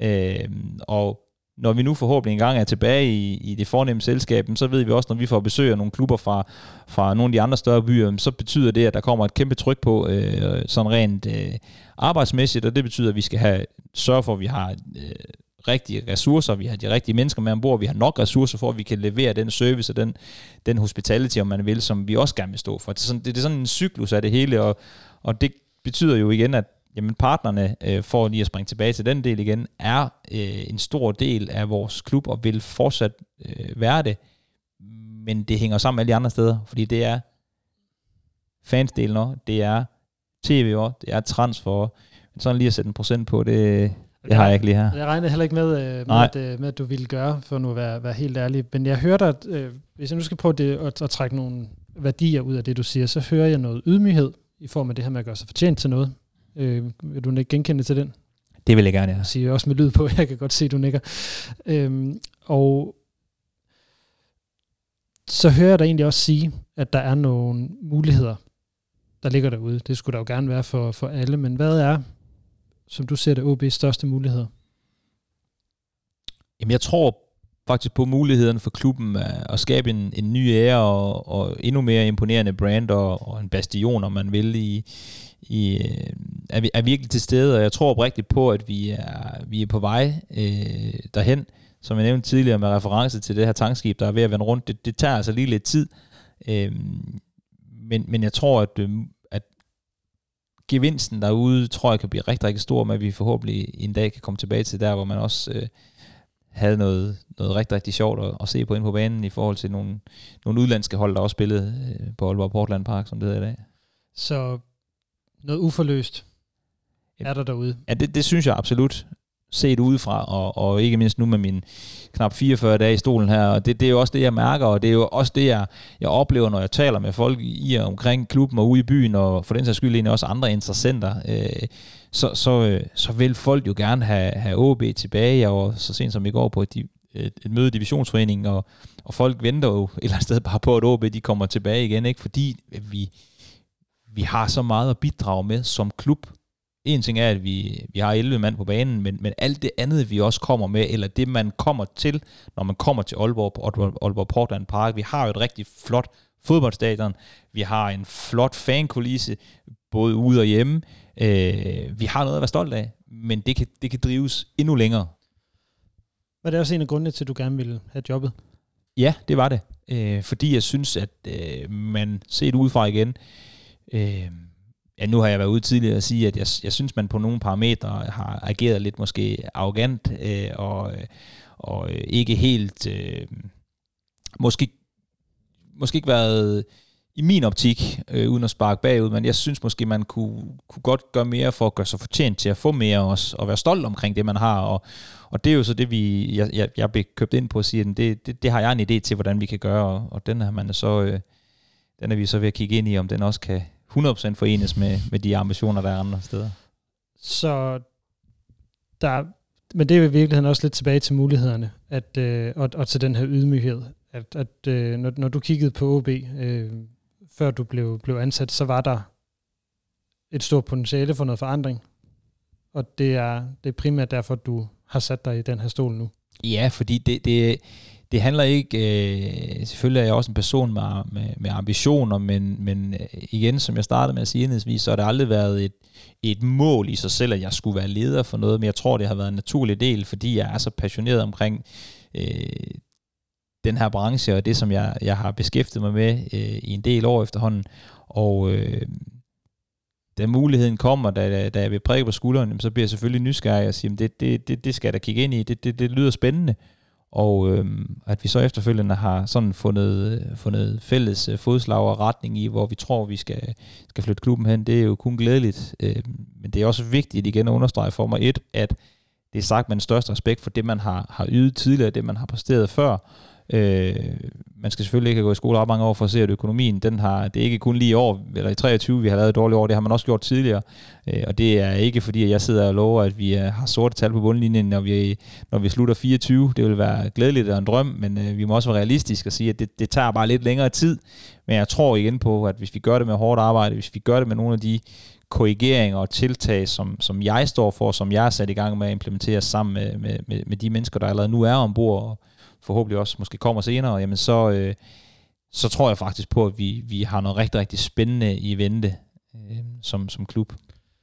Og når vi nu forhåbentlig engang er tilbage i det fornemme selskab, så ved vi også, når vi får besøg af nogle klubber fra nogle af de andre større byer, så betyder det, at der kommer et kæmpe tryk på sådan rent arbejdsmæssigt, og det betyder, at vi skal sørge for, at vi har rigtige ressourcer, vi har de rigtige mennesker med ombord, vi har nok ressourcer for, at vi kan levere den service og den hospitality, om man vil, som vi også gerne vil stå for. Det er sådan en cyklus af det hele, og det betyder jo igen, at jamen, partnerne, for lige at springe tilbage til den del igen, er en stor del af vores klub, og vil fortsat være det, men det hænger sammen med alle de andre steder, fordi det er fansdelen også, det er tv også, det er transfer, men sådan lige at sætte en procent på det har jeg ikke lige her. Jeg regnede heller ikke med at du ville gøre, for nu at være helt ærlig. Men jeg hørte, at hvis jeg nu skal prøve at trække nogle værdier ud af det, du siger, så hører jeg noget ydmyghed i form af det her med at gøre sig fortjent til noget. Vil du ikke genkende til den? Det vil jeg gerne, ja. Jeg siger også med lyd på, jeg kan godt se, du nikker. Og så hører jeg dig egentlig også sige, at der er nogle muligheder, der ligger derude. Det skulle der jo gerne være for alle, men hvad er, som du ser det, OB's største muligheder? Jamen jeg tror faktisk på muligheden for klubben at skabe en ny ære og endnu mere imponerende brand og en bastion, om man vil, er virkelig til stede, og jeg tror oprigtigt på, at vi er på vej derhen, som jeg nævnte tidligere med reference til det her tankskib, der er ved at vende rundt. Det tager altså lige lidt tid, men jeg tror, at gevinsten derude, tror jeg kan blive rigtig, rigtig stor, med at vi forhåbentlig en dag kan komme tilbage til der, hvor man også havde noget rigtig, rigtig sjovt at se på inde på banen i forhold til nogle udlandske hold, der også spillede på Aalborg Portland Park, som det hedder i dag. Så noget uforløst er der derude? Ja, det synes jeg absolut, set udefra, og ikke mindst nu med mine knap 44 dage i stolen her, og det er jo også det, jeg mærker, og det er jo også det, jeg oplever, når jeg taler med folk i og omkring klubben og ude i byen, og for den sags skyld egentlig også andre interessenter, så vil folk jo gerne have OB tilbage, og så sent som i går på et møde i divisionsforeningen, og folk venter jo et eller andet sted bare på, at OB de kommer tilbage igen, ikke? Fordi vi har så meget at bidrage med som klub. En ting er, at vi har 11 mand på banen, men alt det andet, vi også kommer med, eller det, man kommer til, når man kommer til Aalborg Portland Park. Vi har jo et rigtig flot fodboldstadion. Vi har en flot fankulisse, både ude og hjemme. Vi har noget at være stolt af, men det kan drives endnu længere. Var det også en af grundene til, at du gerne ville have jobbet? Ja, det var det. Fordi jeg synes, at man set udefra igen... nu har jeg været ude tidligere at sige, at jeg synes, man på nogle parametre har ageret lidt måske arrogant, og ikke helt, måske ikke været i min optik, uden at sparke bagud, men jeg synes måske, man kunne godt gøre mere for at gøre sig fortjent til at få mere også, og være stolt omkring det, man har, og det er jo så det, jeg blev købt ind på at sige, at det har jeg en idé til, hvordan vi kan gøre, og den er vi så ved at kigge ind i, om den også kan 100% forenes med de ambitioner, der er andre steder. Så men det er jo i virkeligheden også lidt tilbage til mulighederne, og til den her ydmyghed, at når du kiggede på OB, før du blev ansat, så var der et stort potentiale for noget forandring, og det er primært derfor, du har sat dig i den her stol nu. Ja, fordi det handler ikke, selvfølgelig er jeg også en person med ambitioner, men igen, som jeg startede med at sige indledningsvis, så har det aldrig været et mål i sig selv, at jeg skulle være leder for noget, men jeg tror, det har været en naturlig del, fordi jeg er så passioneret omkring den her branche, og det, som jeg har beskæftiget mig med i en del år efterhånden, og da muligheden kommer, da jeg vil prikke på skulderen, så bliver jeg selvfølgelig nysgerrig og siger, det skal jeg da kigge ind i, det lyder spændende. Og at vi så efterfølgende har sådan fundet fælles fodslag og retning i, hvor vi tror, vi skal flytte klubben hen, det er jo kun glædeligt. Men det er også vigtigt igen at understrege for mig, at det er sagt med den største respekt for det, man har ydet tidligere, det man har præsteret før. Man skal selvfølgelig ikke gå i skole ret mange år for at se, at økonomien, det er ikke kun lige i år, eller i 23, vi har lavet et dårligt år, det har man også gjort tidligere, og det er ikke fordi, at jeg sidder og lover, at vi har sorte tal på bundlinjen, når vi slutter 24, det vil være glædeligt og en drøm, men vi må også være realistiske og sige, at det tager bare lidt længere tid, men jeg tror igen på, at hvis vi gør det med hårdt arbejde, hvis vi gør det med nogle af de korrigeringer og tiltag, som jeg står for, som jeg er sat i gang med at implementere sammen med de mennesker, der allerede nu er ombord, og forhåbentlig også måske kommer senere, jamen så tror jeg faktisk på, at vi har noget rigtig, rigtig spændende i vente som klub.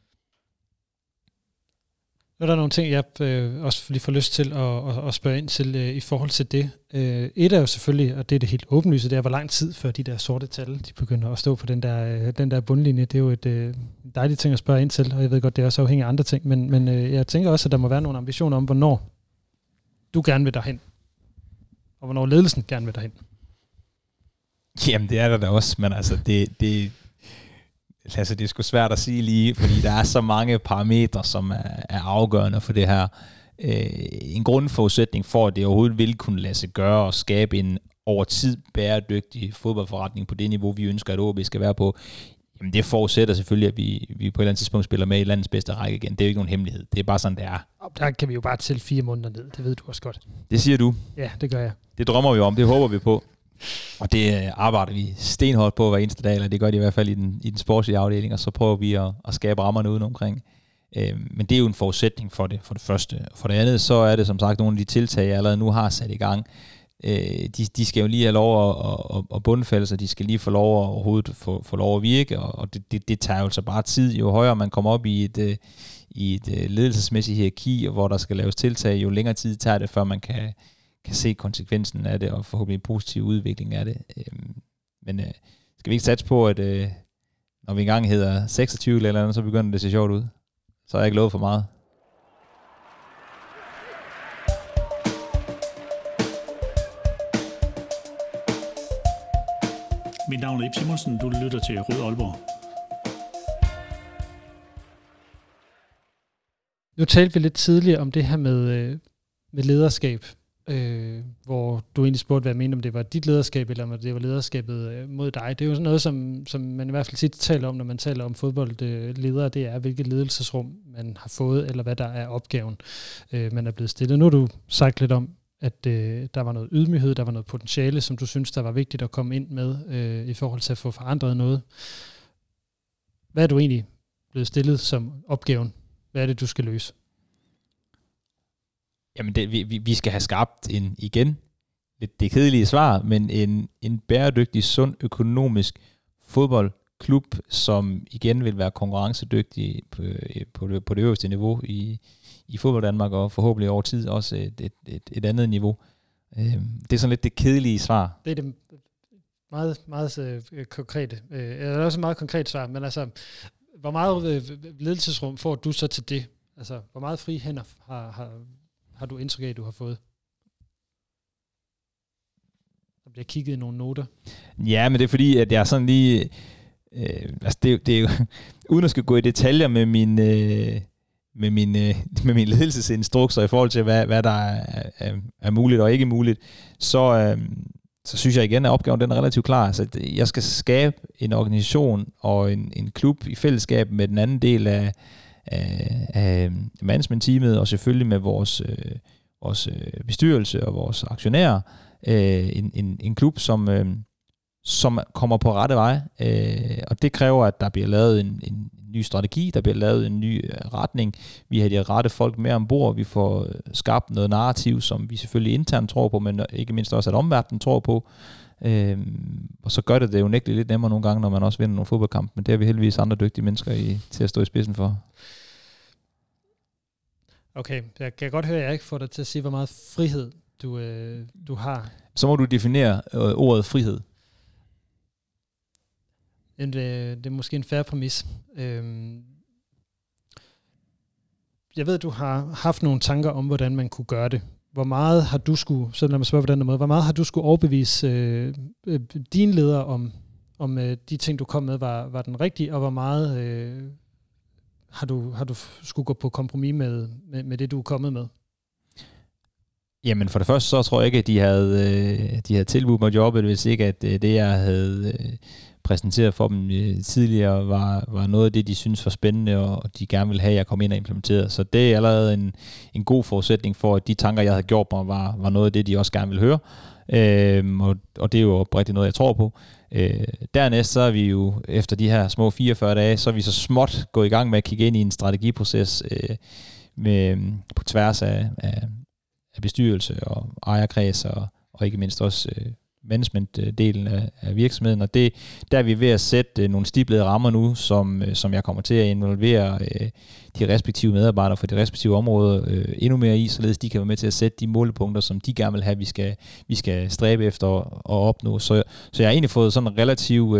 Nu er der nogle ting, jeg også lige får lyst til at spørge ind til i forhold til det. Et er jo selvfølgelig, og det er det helt åbenlyse, det er, hvor lang tid før de der sorte tal, de begynder at stå på den der bundlinje. Det er jo et dejligt ting at spørge ind til, og jeg ved godt, det er også afhængigt af andre ting, men jeg tænker også, at der må være nogle ambitioner om, hvornår du gerne vil derhen, og hvornår ledelsen gerne vil derhen. Jamen, det er der da også, men altså, det er sgu svært at sige lige, fordi der er så mange parametre, som er afgørende for det her. En grundforudsætning for, at det overhovedet vil kunne lade sig gøre og skabe en over tid bæredygtig fodboldforretning på det niveau, vi ønsker, at OB skal være på, jamen det forudsætter selvfølgelig, at vi på et eller andet tidspunkt spiller med i landets bedste række igen. Det er jo ikke nogen hemmelighed. Det er bare sådan, det er. Der kan vi jo bare tælle 4 måneder ned. Det ved du også godt. Det siger du. Ja, det gør jeg. Det drømmer vi om. Det håber vi på. Og det arbejder vi stenhårdt på hver eneste dag, eller det gør de i hvert fald i den sportslige afdeling, og så prøver vi at skabe rammerne udenomkring. Men det er jo en forudsætning for det første. For det andet, så er det som sagt nogle af de tiltag, jeg allerede nu har sat i gang. De skal jo lige have lov at bundfælde sig, de skal lige få lov at overhovedet få lov at virke, og det tager jo altså bare tid. Jo højere man kommer op i et ledelsesmæssigt hierarki, hvor der skal laves tiltag, jo længere tid tager det, før man kan se konsekvensen af det, og forhåbentlig en positiv udvikling af det. Men skal vi ikke satse på, at når vi engang hedder 26 eller andet, så begynder det at se sjovt ud? Så har jeg ikke lovet for meget. Mit navn er Ib Simonsen, du lytter til Rød Aalborg. Nu talte vi lidt tidligere om det her med lederskab, hvor du egentlig spurgte, hvad jeg mente, om det var dit lederskab, eller om det var lederskabet mod dig. Det er jo sådan noget, som man i hvert fald tit taler om, når man taler om fodboldledere, det er, hvilket ledelsesrum man har fået, eller hvad der er opgaven, man er blevet stillet. Nu har du sagt lidt om, at der var noget ydmyghed, der var noget potentiale, som du synes, der var vigtigt at komme ind med i forhold til at få forandret noget. Hvad er du egentlig blevet stillet som opgaven? Hvad er det, du skal løse? Jamen, vi skal have skabt det kedelige svar, men en bæredygtig, sund, økonomisk fodboldklub, som igen vil være konkurrencedygtig på det øverste niveau i fodbold Danmark, og forhåbentlig over tid også et andet niveau. Det er sådan lidt det kedelige svar. Det er det meget, meget konkrete. Det er også et meget konkret svar, men altså, hvor meget ledelsesrum får du så til det? Altså, hvor meget frie hænder har du indtryk af, du har fået? Der bliver kigget i nogle noter. Ja, men det er fordi, at jeg sådan lige... det er jo, uden at skal gå i detaljer med min ledelsesinstrukser i forhold til, hvad der er muligt og ikke muligt, så synes jeg igen, at opgaven den er relativt klar. Altså, jeg skal skabe en organisation og en klub i fællesskab med den anden del af managementteamet, og selvfølgelig med vores bestyrelse og vores aktionærer. En klub, som kommer på rette vej, og det kræver, at der bliver lavet en ny strategi, der bliver lavet en ny retning, vi har de rette folk med ombord, vi får skabt noget narrativ, som vi selvfølgelig internt tror på, men ikke mindst også, at omverdenen tror på, og så gør det jo nægteligt lidt nemmere nogle gange, når man også vinder nogle fodboldkampe, men det har vi heldigvis andre dygtige mennesker til at stå i spidsen for. Okay, jeg kan godt høre, at jeg ikke får dig til at sige, hvor meget frihed du har. Så må du definere ordet frihed. Det er måske en fair præmis. Jeg ved, at du har haft nogle tanker om, hvordan man kunne gøre det. Hvor meget har du skulle, så lad mig spørge på den måde, hvor meget har du skulle overbevise dine ledere om de ting, du kom med, var den rigtige, og hvor meget har du skulle gå på kompromis med det, du er kommet med? Jamen for det første, så tror jeg ikke, at de havde tilbudt mig jobbet, hvis ikke at det, jeg havde præsenteret for dem tidligere, var noget af det, de synes var spændende, og de gerne ville have, at jeg kom ind og implementerede. Så det er allerede en god forudsætning for, at de tanker, jeg havde gjort mig, var noget af det, de også gerne ville høre. Og det er jo oprigtigt noget, jeg tror på. Dernæst så er vi jo, efter de her små 44 dage, så er vi så småt gået i gang med at kigge ind i en strategiproces på tværs af bestyrelse og ejerkreds og ikke mindst også management-delen af virksomheden, og der er vi ved at sætte nogle stiplede rammer nu, som jeg kommer til at involvere de respektive medarbejdere for de respektive områder endnu mere i, således de kan være med til at sætte de målepunkter, som de gerne vil have, vi skal stræbe efter at opnå. Så jeg har egentlig fået sådan relativt,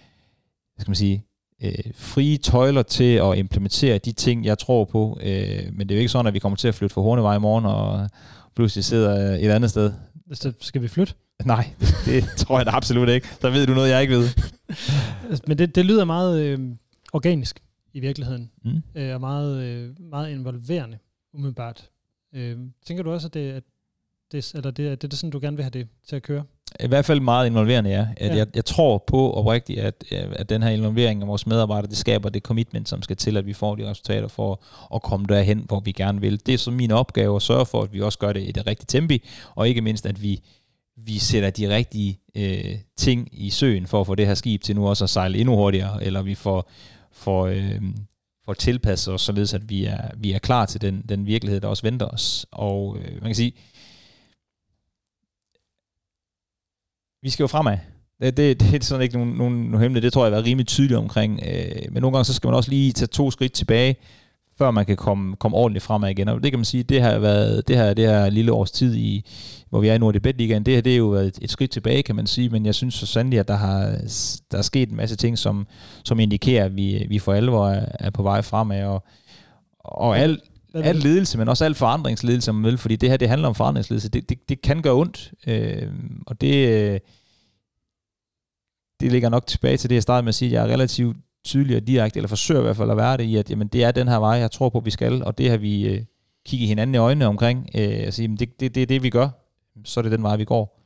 frie tøjler til at implementere de ting, jeg tror på, men det er jo ikke sådan, at vi kommer til at flytte fra Hornevej i morgen, og pludselig sidder et andet sted. Så skal vi flytte? Nej, det tror jeg da absolut ikke. Så ved du noget, jeg ikke ved. Men det lyder meget organisk i virkeligheden, og meget, meget involverende, umiddelbart. Tænker du også, at det er sådan, du gerne vil have det til at køre? I hvert fald meget involverende, ja. Jeg tror på oprigtigt, at den her involvering af vores medarbejdere, det skaber det commitment, som skal til, at vi får de resultater for at komme derhen, hvor vi gerne vil. Det er så min opgave at sørge for, at vi også gør det i det rigtige tempi, og ikke mindst, at vi sætter de rigtige ting i søen for at få det her skib til nu også at sejle endnu hurtigere, eller vi får får tilpasset os, således at vi er klar til den virkelighed, der også venter os. Og man kan sige, vi skal jo fremad. Det er sådan ikke nogen hemmelighed. Det tror jeg har været rimelig tydeligt omkring. Men nogle gange så skal man også lige tage 2 skridt tilbage, før man kan komme ordentligt fremad igen. Og det kan man sige, det her lille års tid, hvor vi er i Nordicbet-ligaen, det er jo et skridt tilbage, kan man sige. Men jeg synes så sandelig, at der er sket en masse ting, som indikerer, at vi for alvor er på vej fremad. Og al ledelse, men også al forandringsledelse, man vil, fordi det her, det handler om forandringsledelse. Det kan gøre ondt, og det ligger nok tilbage til det, jeg startede med at sige, at jeg er relativt tydelig og direkte, eller forsøger i hvert fald at være det i, at jamen, det er den her vej, jeg tror på, vi skal, og det har vi kigget hinanden i øjnene omkring, og sige, det er det, vi gør, så er det den vej, vi går.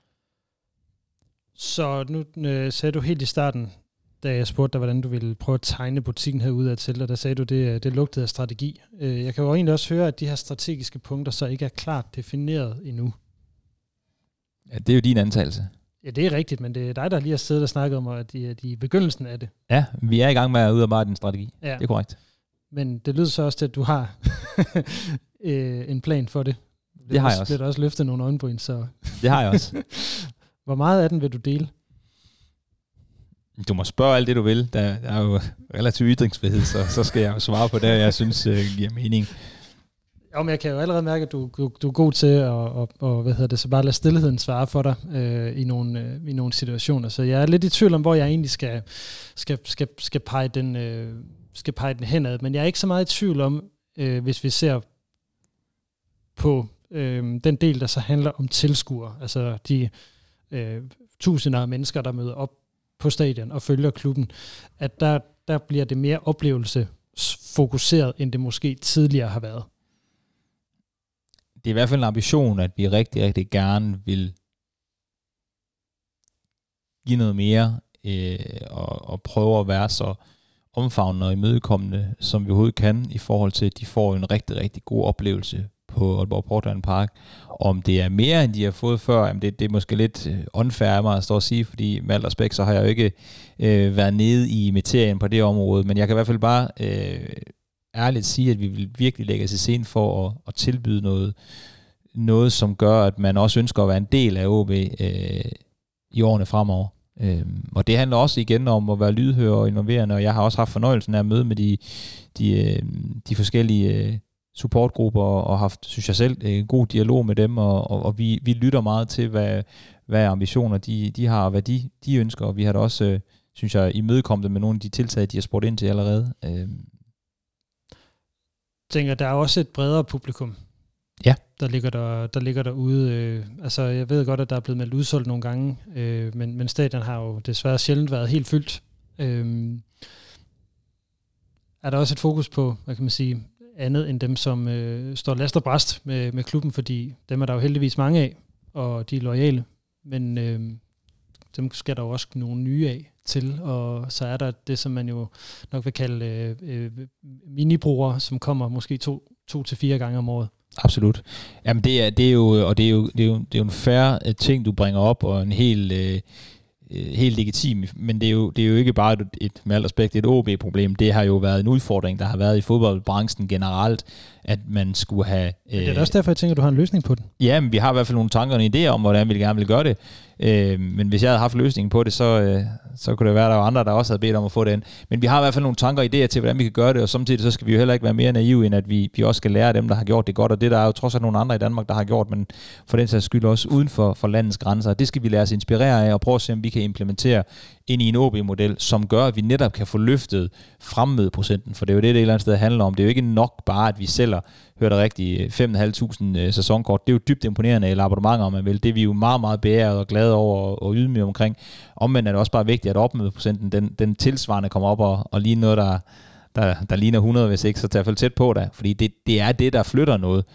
Så nu sagde du helt i starten, da jeg spurgte dig, hvordan du ville prøve at tegne butikken herudad til, og der sagde du, det lugtede af strategi. Jeg kan jo egentlig også høre, at de her strategiske punkter så ikke er klart defineret endnu. Ja, det er jo din antagelse. Ja, det er rigtigt, men det er dig, der lige har siddet og snakket om, at de er i begyndelsen af det. Ja, vi er i gang med at udarbejde en strategi. Ja. Det er korrekt. Men det lyder så også til, at du har en plan for det. Det har jeg også. Det bliver også løftet nogle øjenbryn, så... Det har jeg også. Hvor meget af den vil du dele? Du må spørge alt det, du vil. Der er jo relativt ytringsfrihed, så skal jeg jo svare på det, jeg synes giver mening. Jo, men jeg kan jo allerede mærke, at du er god til at så bare lade stillheden svare for dig i nogle situationer. Så jeg er lidt i tvivl om, hvor jeg egentlig skal pege den henad. Men jeg er ikke så meget i tvivl om, hvis vi ser på den del, der så handler om tilskuere. Altså de tusinder af mennesker, der møder op på stadion og følger klubben, at der bliver det mere oplevelsesfokuseret, end det måske tidligere har været. Det er i hvert fald en ambition, at vi rigtig, rigtig gerne vil give noget mere og prøve at være så omfavnende og imødekommende, som vi overhovedet kan, i forhold til, at de får en rigtig, rigtig god oplevelse på Aalborg Portland Park. Om det er mere, end de har fået før, jamen det er måske lidt unfair af mig at stå og sige, fordi med al respekt, så har jeg jo ikke været nede i materien på det område, men jeg kan i hvert fald bare ærligt sige, at vi vil virkelig lægge os i scenen for at tilbyde noget, som gør, at man også ønsker at være en del af OB i årene fremover. Og det handler også igen om at være lydhør og involverende, og jeg har også haft fornøjelsen af at møde med de forskellige supportgrupper, og haft, synes jeg selv, en god dialog med dem, og vi lytter meget til, hvad ambitioner de har, og hvad de ønsker, og vi har da også, synes jeg, imødekommet med nogle af de tiltag, de har spurgt ind til allerede. Jeg tænker, der er også et bredere publikum, der ligger derude. Altså, jeg ved godt, at der er blevet meldt udsolgt nogle gange, men stadion har jo desværre sjældent været helt fyldt. Er der også et fokus på, hvad kan man sige, andet end dem, som står last og brast med klubben, fordi dem er der jo heldigvis mange af, og de er loyale, men dem skal der jo også nogle nye af til, og så er der det, som man jo nok vil kalde minibrugere, som kommer måske 2 til 4 gange om året. Absolut. Jamen det er jo en fair ting, du bringer op, og en helt legitim, men det er jo ikke bare med al respekt et OB-problem. Det har jo været en udfordring, der har været i fodboldbranchen generelt, at man skulle have... Men det er også derfor, jeg tænker, at du har en løsning på den. Ja, men vi har i hvert fald nogle tanker og en idé om, hvordan vi gerne vil gøre det. Men hvis jeg havde haft løsningen på det, så kunne det være, at der var andre, der også havde bedt om at få den. Men vi har i hvert fald nogle tanker og idéer til, hvordan vi kan gøre det, og samtidig så skal vi jo heller ikke være mere naive, end at vi også skal lære dem, der har gjort det godt, og det der er jo trods alt nogle andre i Danmark, der har gjort, men for den sags skyld også uden for landets grænser. Det skal vi lade os inspirere af, og prøve at se, om vi kan implementere ind i en OB-model, som gør, at vi netop kan få løftet fremmødeprocenten, for det er jo det et eller andet sted handler om. Det er jo ikke nok bare, at vi sælger, hørte rigtigt, 5.500 sæsonkort. Det er jo dybt imponerende, eller abonnementer, om man vil. Det er vi jo meget, meget beæret og glade over og ydmyge omkring. Omvendt er det også bare vigtigt, at opmødeprocenten, den tilsvarende kommer op og lige noget, der ligner 100, hvis ikke, så tager jeg tæt på der. Fordi det er det, der flytter noget.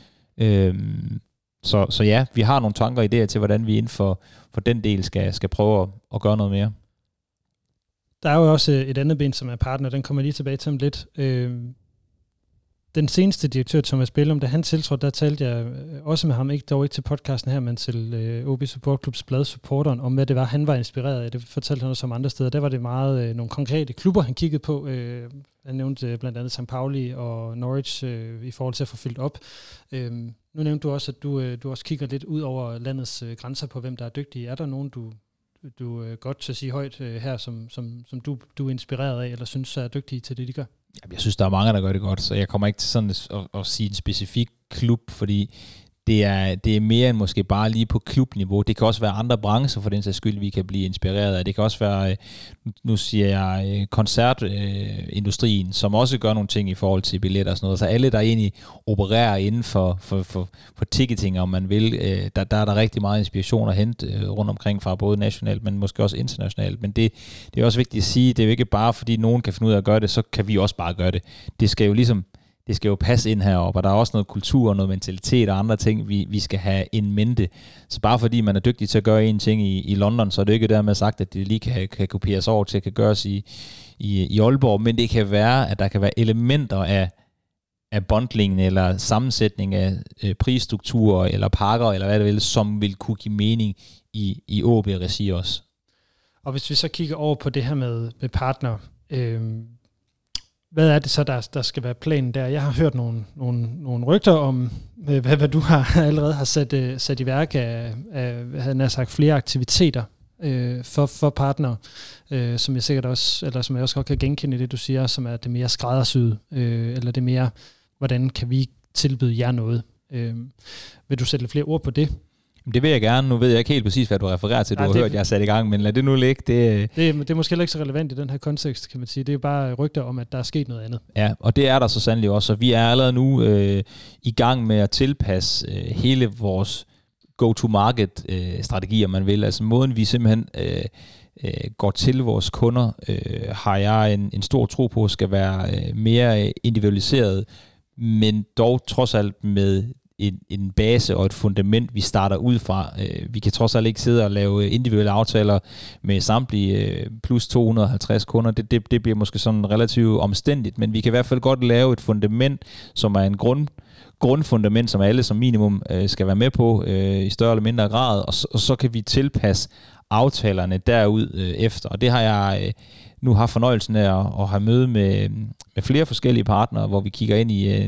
Så ja, vi har nogle tanker og idéer til, hvordan vi inden for den del skal prøve at gøre noget mere. Der er jo også et andet ben, som er partner. Den kommer lige tilbage til om lidt. den seneste direktør, Thomas Bellum, da han tiltrådte, der talte jeg også med ham, dog ikke til podcasten her, men til OB Support Clubs blad Supporteren, om hvad det var, han var inspireret af. Det fortalte han også om andre steder. Der var det meget nogle konkrete klubber, han kiggede på. Han nævnte blandt andet St. Pauli og Norwich i forhold til at få fyldt op. Nu nævnte du også, at du også kigger lidt ud over landets grænser på, hvem der er dygtige. Er der nogen, du godt til at sige højt her, som du er inspireret af, eller synes er dygtige til det, de gør? Jeg synes, der er mange, der gør det godt, så jeg kommer ikke til sådan at sige en specifik klub, fordi det er mere end måske bare lige på klubniveau. Det kan også være andre brancher for den sags skyld, vi kan blive inspireret af. Det kan også være, nu siger jeg, koncertindustrien, som også gør nogle ting i forhold til billetter og sådan noget. Så alle, der egentlig opererer inden for ticketing, om man vil, der er der rigtig meget inspiration at hente rundt omkring fra både nationalt, men måske også internationalt. Men det er også vigtigt at sige, det er jo ikke bare, fordi nogen kan finde ud af at gøre det, så kan vi også bare gøre det. Det skal jo passe ind heroppe, og der er også noget kultur og noget mentalitet og andre ting, vi skal have in mente. Så bare fordi man er dygtig til at gøre en ting i London, så er det ikke dermed sagt, at det lige kan kopieres over til at kan gøres i Aalborg, men det kan være, at der kan være elementer af bundlingen eller sammensætning af prisstrukturer eller pakker, eller hvad det vil, som vil kunne give mening i OB-regi også. Og hvis vi så kigger over på det her med partner, hvad er det så, der skal være planen der? Jeg har hørt nogle rygter om, hvad du allerede har sat i værk af havde jeg sagt, flere aktiviteter for partnere, som jeg sikkert også, eller som jeg også godt kan genkende i det, du siger, som er det mere skræddersyet, eller det mere, hvordan kan vi tilbyde jer noget? Vil du sætte lidt flere ord på det? Det vil jeg gerne. Nu ved jeg ikke helt præcis, hvad du refererer til. Du har hørt, jeg har sat i gang, men lad det nu ligge. Det er måske heller ikke så relevant i den her kontekst, kan man sige. Det er bare rygter om, at der er sket noget andet. Ja, og det er der så sandelig også. Og vi er allerede nu i gang med at tilpasse hele vores go-to-market-strategi, om man vil. Altså måden, vi simpelthen går til vores kunder, har jeg en stor tro på, skal være mere individualiseret, men dog trods alt med en base og et fundament, vi starter ud fra. Vi kan trods alt ikke sidde og lave individuelle aftaler med samtlige plus 250 kunder. Det bliver måske sådan relativt omstændigt, men vi kan i hvert fald godt lave et fundament, som er en grundfundament, som alle som minimum skal være med på i større eller mindre grad, og så kan vi tilpasse aftalerne derud efter. Og det har jeg nu haft fornøjelsen af at have møde med flere forskellige partnere, hvor vi kigger ind i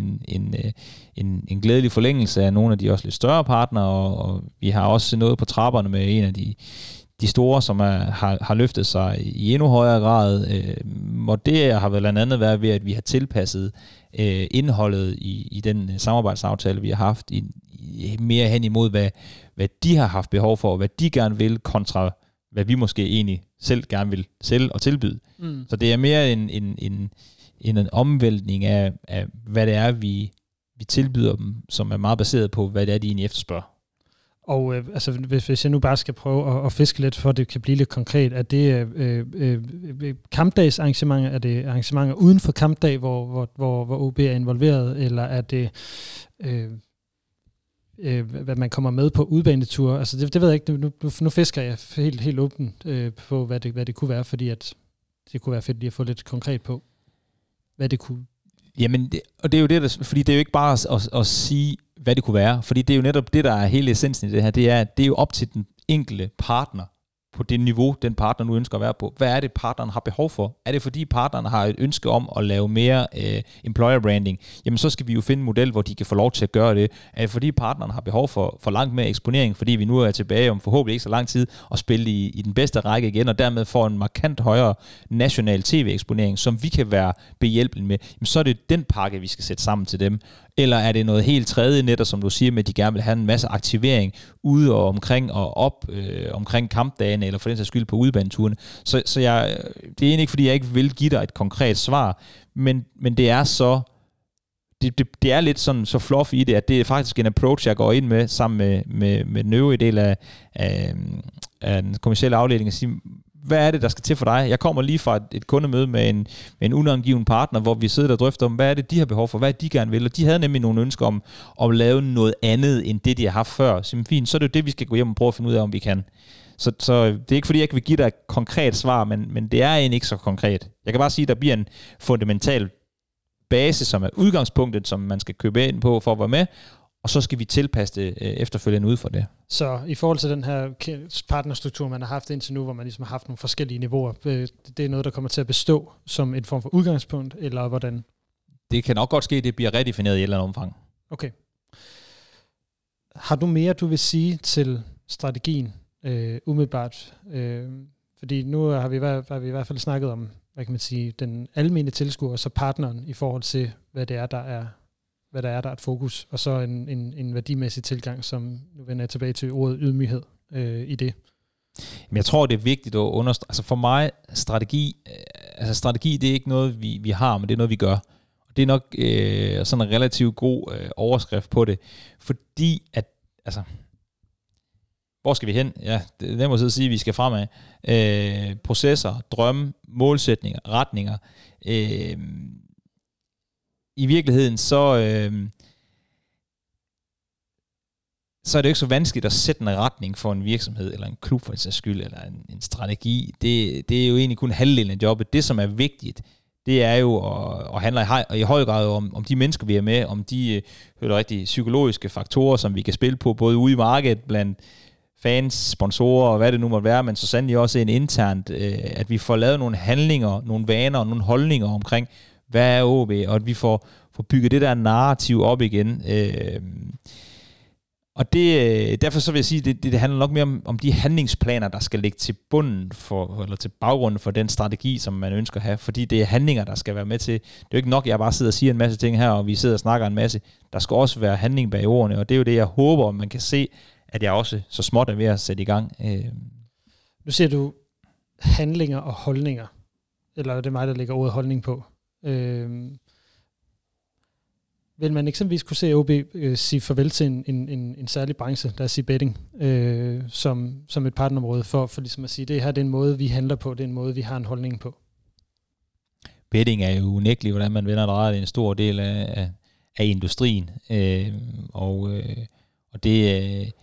en glædelig forlængelse af nogle af de også lidt større partnere, og vi har også noget på trapperne med en af de store, som har løftet sig i endnu højere grad. Og det har blandt andet været ved, at vi har tilpasset indholdet i den samarbejdsaftale, vi har haft, mere hen imod, hvad de har haft behov for, og hvad de gerne vil, kontra hvad vi måske egentlig selv gerne vil sælge og tilbyde. Så det er mere en omvæltning af, hvad det er, vi tilbyder dem, som er meget baseret på, hvad det er, de egentlig efterspørger. Og altså, hvis jeg nu bare skal prøve at fiske lidt, for at det kan blive lidt konkret, er det kampdagsarrangementer, er det arrangementer uden for kampdag, hvor OB er involveret, eller er det hvad man kommer med på udbaneture? Altså det ved jeg ikke, nu fisker jeg helt åbent på, hvad det kunne være, fordi at det kunne være fedt lige at få lidt konkret på, hvad det kunne. Jamen, og det er jo det, fordi det er jo ikke bare at sige, hvad det kunne være, fordi det er jo netop det, der er hele essensen i det her, det er jo op til den enkelte partner, på det niveau, den partner nu ønsker at være på. Hvad er det, partneren har behov for? Er det, fordi partneren har et ønske om at lave mere employer branding? Jamen, så skal vi jo finde en model, hvor de kan få lov til at gøre det. Er det, fordi partneren har behov for langt mere eksponering, fordi vi nu er tilbage om forhåbentlig ikke så lang tid og spille i den bedste række igen, og dermed får en markant højere national tv-eksponering, som vi kan være behjælpelige med? Jamen, så er det den pakke, vi skal sætte sammen til dem. Eller er det noget helt tredje netop, som du siger, med at de gerne vil have en masse aktivering ude og omkring og op omkring kampdagene, eller for den sags skyld på udebaneturene. Så det er egentlig ikke, fordi jeg ikke vil give dig et konkret svar, men det er så, det er lidt sådan så fluffy i det, at det er faktisk en approach, jeg går ind med, sammen med den øvrige del af den kommercielle afdeling, og sige, hvad er det, der skal til for dig? Jeg kommer lige fra et kundemøde med en unangiven partner, hvor vi sidder og drøfter om, hvad er det, de har behov for, hvad er det, de gerne vil, og de havde nemlig nogle ønsker om at lave noget andet, end det, de har haft før. Så fint, så er det jo det, vi skal gå hjem og prøve at finde ud af, om vi kan. Så det er ikke, fordi jeg ikke vil give dig et konkret svar, men det er egentlig ikke så konkret. Jeg kan bare sige, at der bliver en fundamental base, som er udgangspunktet, som man skal købe ind på for at være med, og så skal vi tilpasse det efterfølgende ud fra det. Så i forhold til den her partnerstruktur, man har haft indtil nu, hvor man ligesom har haft nogle forskellige niveauer, det er noget, der kommer til at bestå som en form for udgangspunkt, eller hvordan? Det kan nok godt ske, at det bliver redefineret i et eller andet omfang. Okay. Har du mere, du vil sige til strategien umiddelbart? Fordi nu har vi i hvert fald snakket om, hvad kan man sige, den almene tilskuer, og så partneren i forhold til, hvad der er et fokus, og så en værdimæssig tilgang, som nu vender jeg tilbage til ordet ydmyghed i det. Men jeg tror, det er vigtigt at understrege, altså for mig, strategi, det er ikke noget, vi har, men det er noget, vi gør. Og det er nok sådan en relativt god overskrift på det, fordi at, altså, hvor skal vi hen? Ja, det må jeg sige, at vi skal fremad. Processer, drømme, målsætninger, retninger. I virkeligheden, så er det ikke så vanskeligt at sætte en retning for en virksomhed, eller en klub for en sags skyld, eller en strategi. Det er jo egentlig kun halvdelen af jobbet. Det, som er vigtigt, det er jo at handle i høj grad om de mennesker, vi er med, om de rigtig psykologiske faktorer, som vi kan spille på, både ude i markedet, blandt fans, sponsorer og hvad det nu måtte være, men så sandelig også en internt, at vi får lavet nogle handlinger, nogle vaner og nogle holdninger omkring, hvad er OB, og at vi får bygget det der narrativ op igen. Og derfor så vil jeg sige, det handler nok mere om de handlingsplaner, der skal ligge til bunden eller til baggrunden for den strategi, som man ønsker at have, fordi det er handlinger, der skal være med til. Det er jo ikke nok, at jeg bare sidder og siger en masse ting her, og vi sidder og snakker en masse. Der skal også være handling bag ordene, og det er jo det, jeg håber, man kan se, at jeg også så småt er ved at sætte i gang. Nu siger du handlinger og holdninger, eller er det mig, der lægger ordet holdning på? Vil man eksempelvis kunne se OB sige farvel til en særlig branche, der er sige betting, som et partnerområde, for ligesom at sige, det her det er en måde, vi handler på, det er en måde, vi har en holdning på? Betting er jo unægteligt, hvordan man vender og drejer, det er en stor del af industrien, og det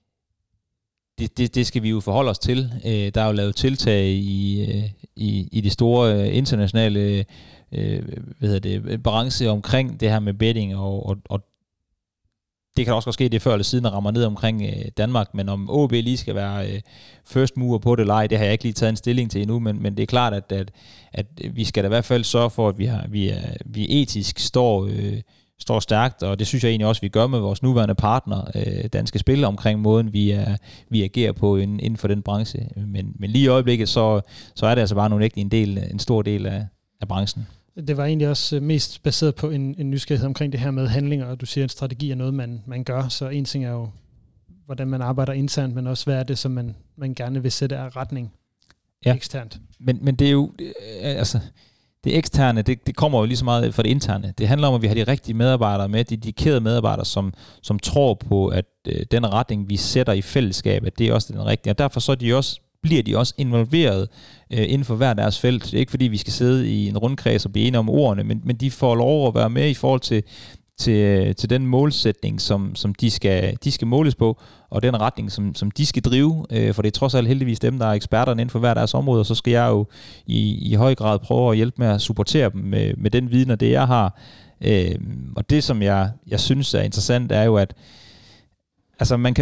skal vi jo forholde os til. Der er jo lavet tiltag i de store internationale branche omkring det her med betting, og det kan også godt ske, det før eller siden rammer ned omkring Danmark, men om OB lige skal være first mover på det leg, det har jeg ikke lige taget en stilling til endnu, men det er klart, at vi skal da i hvert fald sørge for, at vi etisk står stærkt, og det synes jeg egentlig også, vi gør med vores nuværende partner, Danske Spil, omkring måden, vi agerer på inden for den branche. Men lige i øjeblikket, så er det altså bare en stor del af branchen. Det var egentlig også mest baseret på en nysgerrighed omkring det her med handlinger, og du siger, at strategi er noget, man gør, så en ting er jo, hvordan man arbejder internt, men også hvad er det, som man gerne vil sætte af retning eksternt. Men det er jo, det eksterne, det kommer jo lige så meget fra det interne. Det handler om, at vi har de rigtige medarbejdere med, de dedikerede medarbejdere, som tror på, at den retning, vi sætter i fællesskab, at det er også den rigtige. Og derfor så bliver de også involveret inden for hver deres felt. Det er ikke fordi, vi skal sidde i en rundkreds og blive enige om ordene, men de får lov at være med i forhold til den målsætning, som de skal måles på, og den retning, som de skal drive, for det er trods alt heldigvis dem, der er eksperterne inden for hver deres område, og så skal jeg jo i høj grad prøve at hjælpe med at supportere dem med den viden og det, jeg har. Og det, som jeg synes er interessant, er jo, at altså, man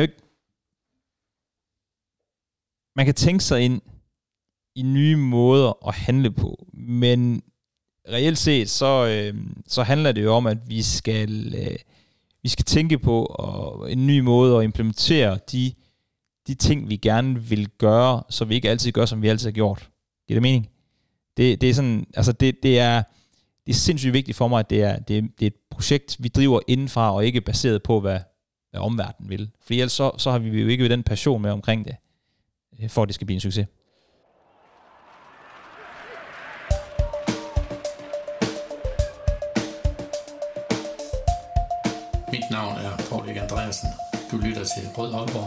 kan tænke sig ind i nye måder at handle på, men reelt set, så handler det jo om, at vi skal tænke på en ny måde at implementere de ting, vi gerne vil gøre, så vi ikke altid gør, som vi altid har gjort. Giver det mening? Det er sådan, altså det er sindssygt vigtigt for mig, at det er et projekt, vi driver indenfra, og ikke baseret på, hvad omverdenen vil. For ellers så har vi jo ikke den passion med omkring det, for at det skal blive en succes. Mit navn er Paul Erik Andreasen. Du lytter til Rød Aalborg.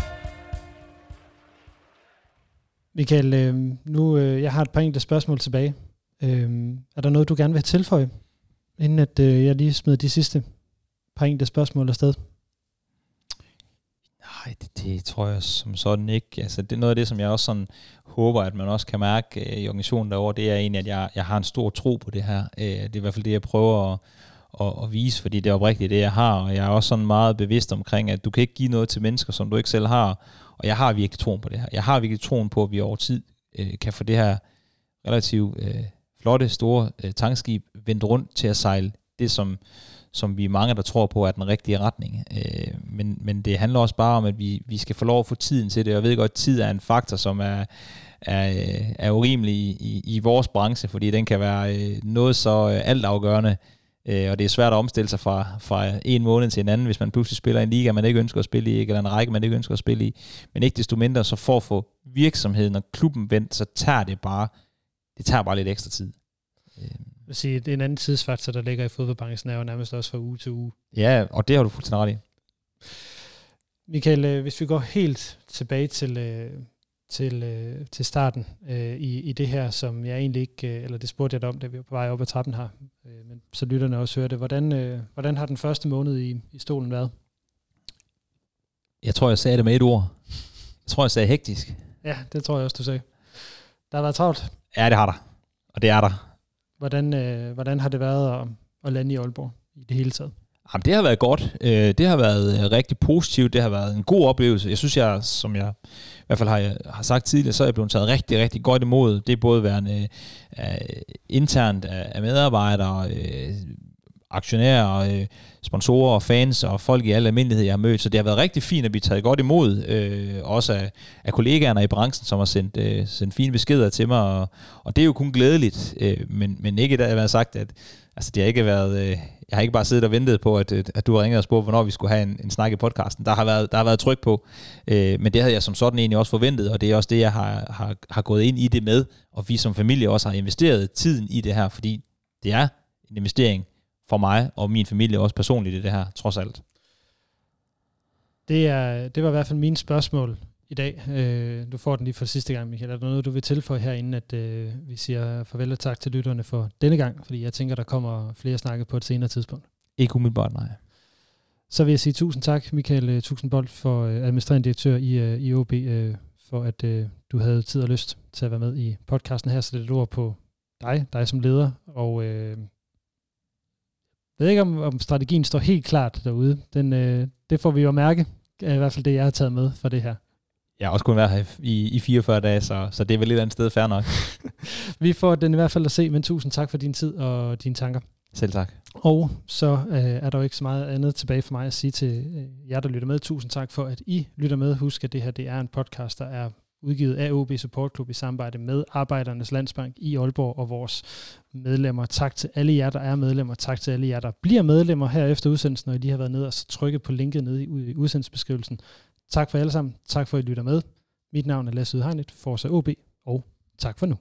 Michael, nu jeg har et par enkelte spørgsmål tilbage. Er der noget, du gerne vil tilføje, inden at jeg lige smider de sidste par enkelte spørgsmål afsted? Nej, det tror jeg som sådan ikke. Altså, det er noget af det, som jeg også sådan håber, at man også kan mærke i organisationen derovre, det er egentlig, at jeg har en stor tro på det her. Det er i hvert fald det, jeg prøver at vise, fordi det er oprigtigt det, jeg har, og jeg er også sådan meget bevidst omkring, at du kan ikke give noget til mennesker, som du ikke selv har, og jeg har virkelig troen på det her. Jeg har virkelig troen på, at vi over tid kan få det her relativt flotte, store tankskib vendt rundt til at sejle det, som vi er mange, der tror på, er den rigtige retning. Men det handler også bare om, at vi skal få lov at få tiden til det. Jeg ved godt, at tid er en faktor, som er urimelig i vores branche, fordi den kan være noget så altafgørende, og det er svært at omstille sig fra en måned til en anden, hvis man pludselig spiller en liga, man ikke ønsker at spille i, eller en række, man ikke ønsker at spille i. Men ikke desto mindre, så for at få virksomheden og klubben vendt, så tager det bare lidt ekstra tid. Jeg vil sige, det er en anden tidsfaktor, der ligger i fodboldbranchen, er jo nærmest også fra uge til uge. Ja, og det har du fuldstændig ret i. Michael, hvis vi går helt tilbage til starten i det her, som jeg egentlig ikke, eller det spurgte jeg dig om, da vi var på vej op ad trappen her, men så lytterne også hørte, hvordan har den første måned i stolen været? Jeg tror, jeg sagde det med et ord. Jeg tror, jeg sagde hektisk. Ja, det tror jeg også, du sagde. Der har været travlt. Ja, det har der. Og det er der. Hvordan har det været at lande i Aalborg i det hele taget? Jamen, det har været godt. Det har været rigtig positivt. Det har været en god oplevelse. Jeg synes, som jeg i hvert fald har sagt tidligere, så er jeg blevet taget rigtig, rigtig godt imod. Det er både værende internt af medarbejdere, aktionærer, sponsorer og fans og folk i al almindelighed, jeg har mødt. Så det har været rigtig fint at blive taget godt imod. Også af kollegaerne i branchen, som har sendt fine beskeder til mig. Og det er jo kun glædeligt. Men ikke der har sagt, at altså, det har ikke været... jeg har ikke bare siddet og ventet på, at du har ringet og spurgt, hvornår vi skulle have en snak i podcasten. Der har været tryk på. Men det havde jeg som sådan egentlig også forventet, og det er også det, jeg har gået ind i det med. Og vi som familie også har investeret tiden i det her, fordi det er en investering for mig og min familie også personligt i det her, trods alt. Det var i hvert fald mine spørgsmål i dag. Du får den lige for sidste gang, Michael. Er der noget, du vil tilføje herinde, at vi siger farvel og tak til lytterne for denne gang? Fordi jeg tænker, der kommer flere snakke på et senere tidspunkt. Ikke umiddelbart, nej. Så vil jeg sige tusind tak, Michael Tuxenbold, for administrerende direktør i OB, for at du havde tid og lyst til at være med i podcasten her. Så det er et ord på dig som leder, og jeg ved ikke, om strategien står helt klart derude. Det får vi jo at mærke, i hvert fald det, jeg har taget med for det her. Jeg har også kun været her i 44 dage, så det er vel et eller andet sted fair nok. Vi får den i hvert fald at se, men tusind tak for din tid og dine tanker. Selv tak. Og så er der jo ikke så meget andet tilbage for mig at sige til jer, der lytter med. Tusind tak for, at I lytter med. Husk, at det her det er en podcast, der er udgivet af OB Support Club i samarbejde med Arbejdernes Landsbank i Aalborg og vores medlemmer. Tak til alle jer, der er medlemmer. Tak til alle jer, der bliver medlemmer her efter udsendelsen, når I lige har været nede og så trykke på linket nede i udsendelsesbeskrivelsen. Tak for alle sammen. Tak for, at I lytter med. Mit navn er Lasse Udhegnet, Forza OB, og tak for nu.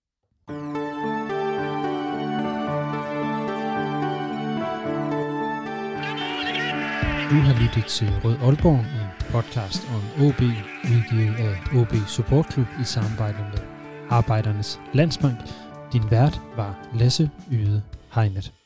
Du har lyttet til Rød Aalborg, en podcast om OB, udgivet af OB Support Club i samarbejde med Arbejdernes Landsbank. Din vært var Lasse Yde Hegnet.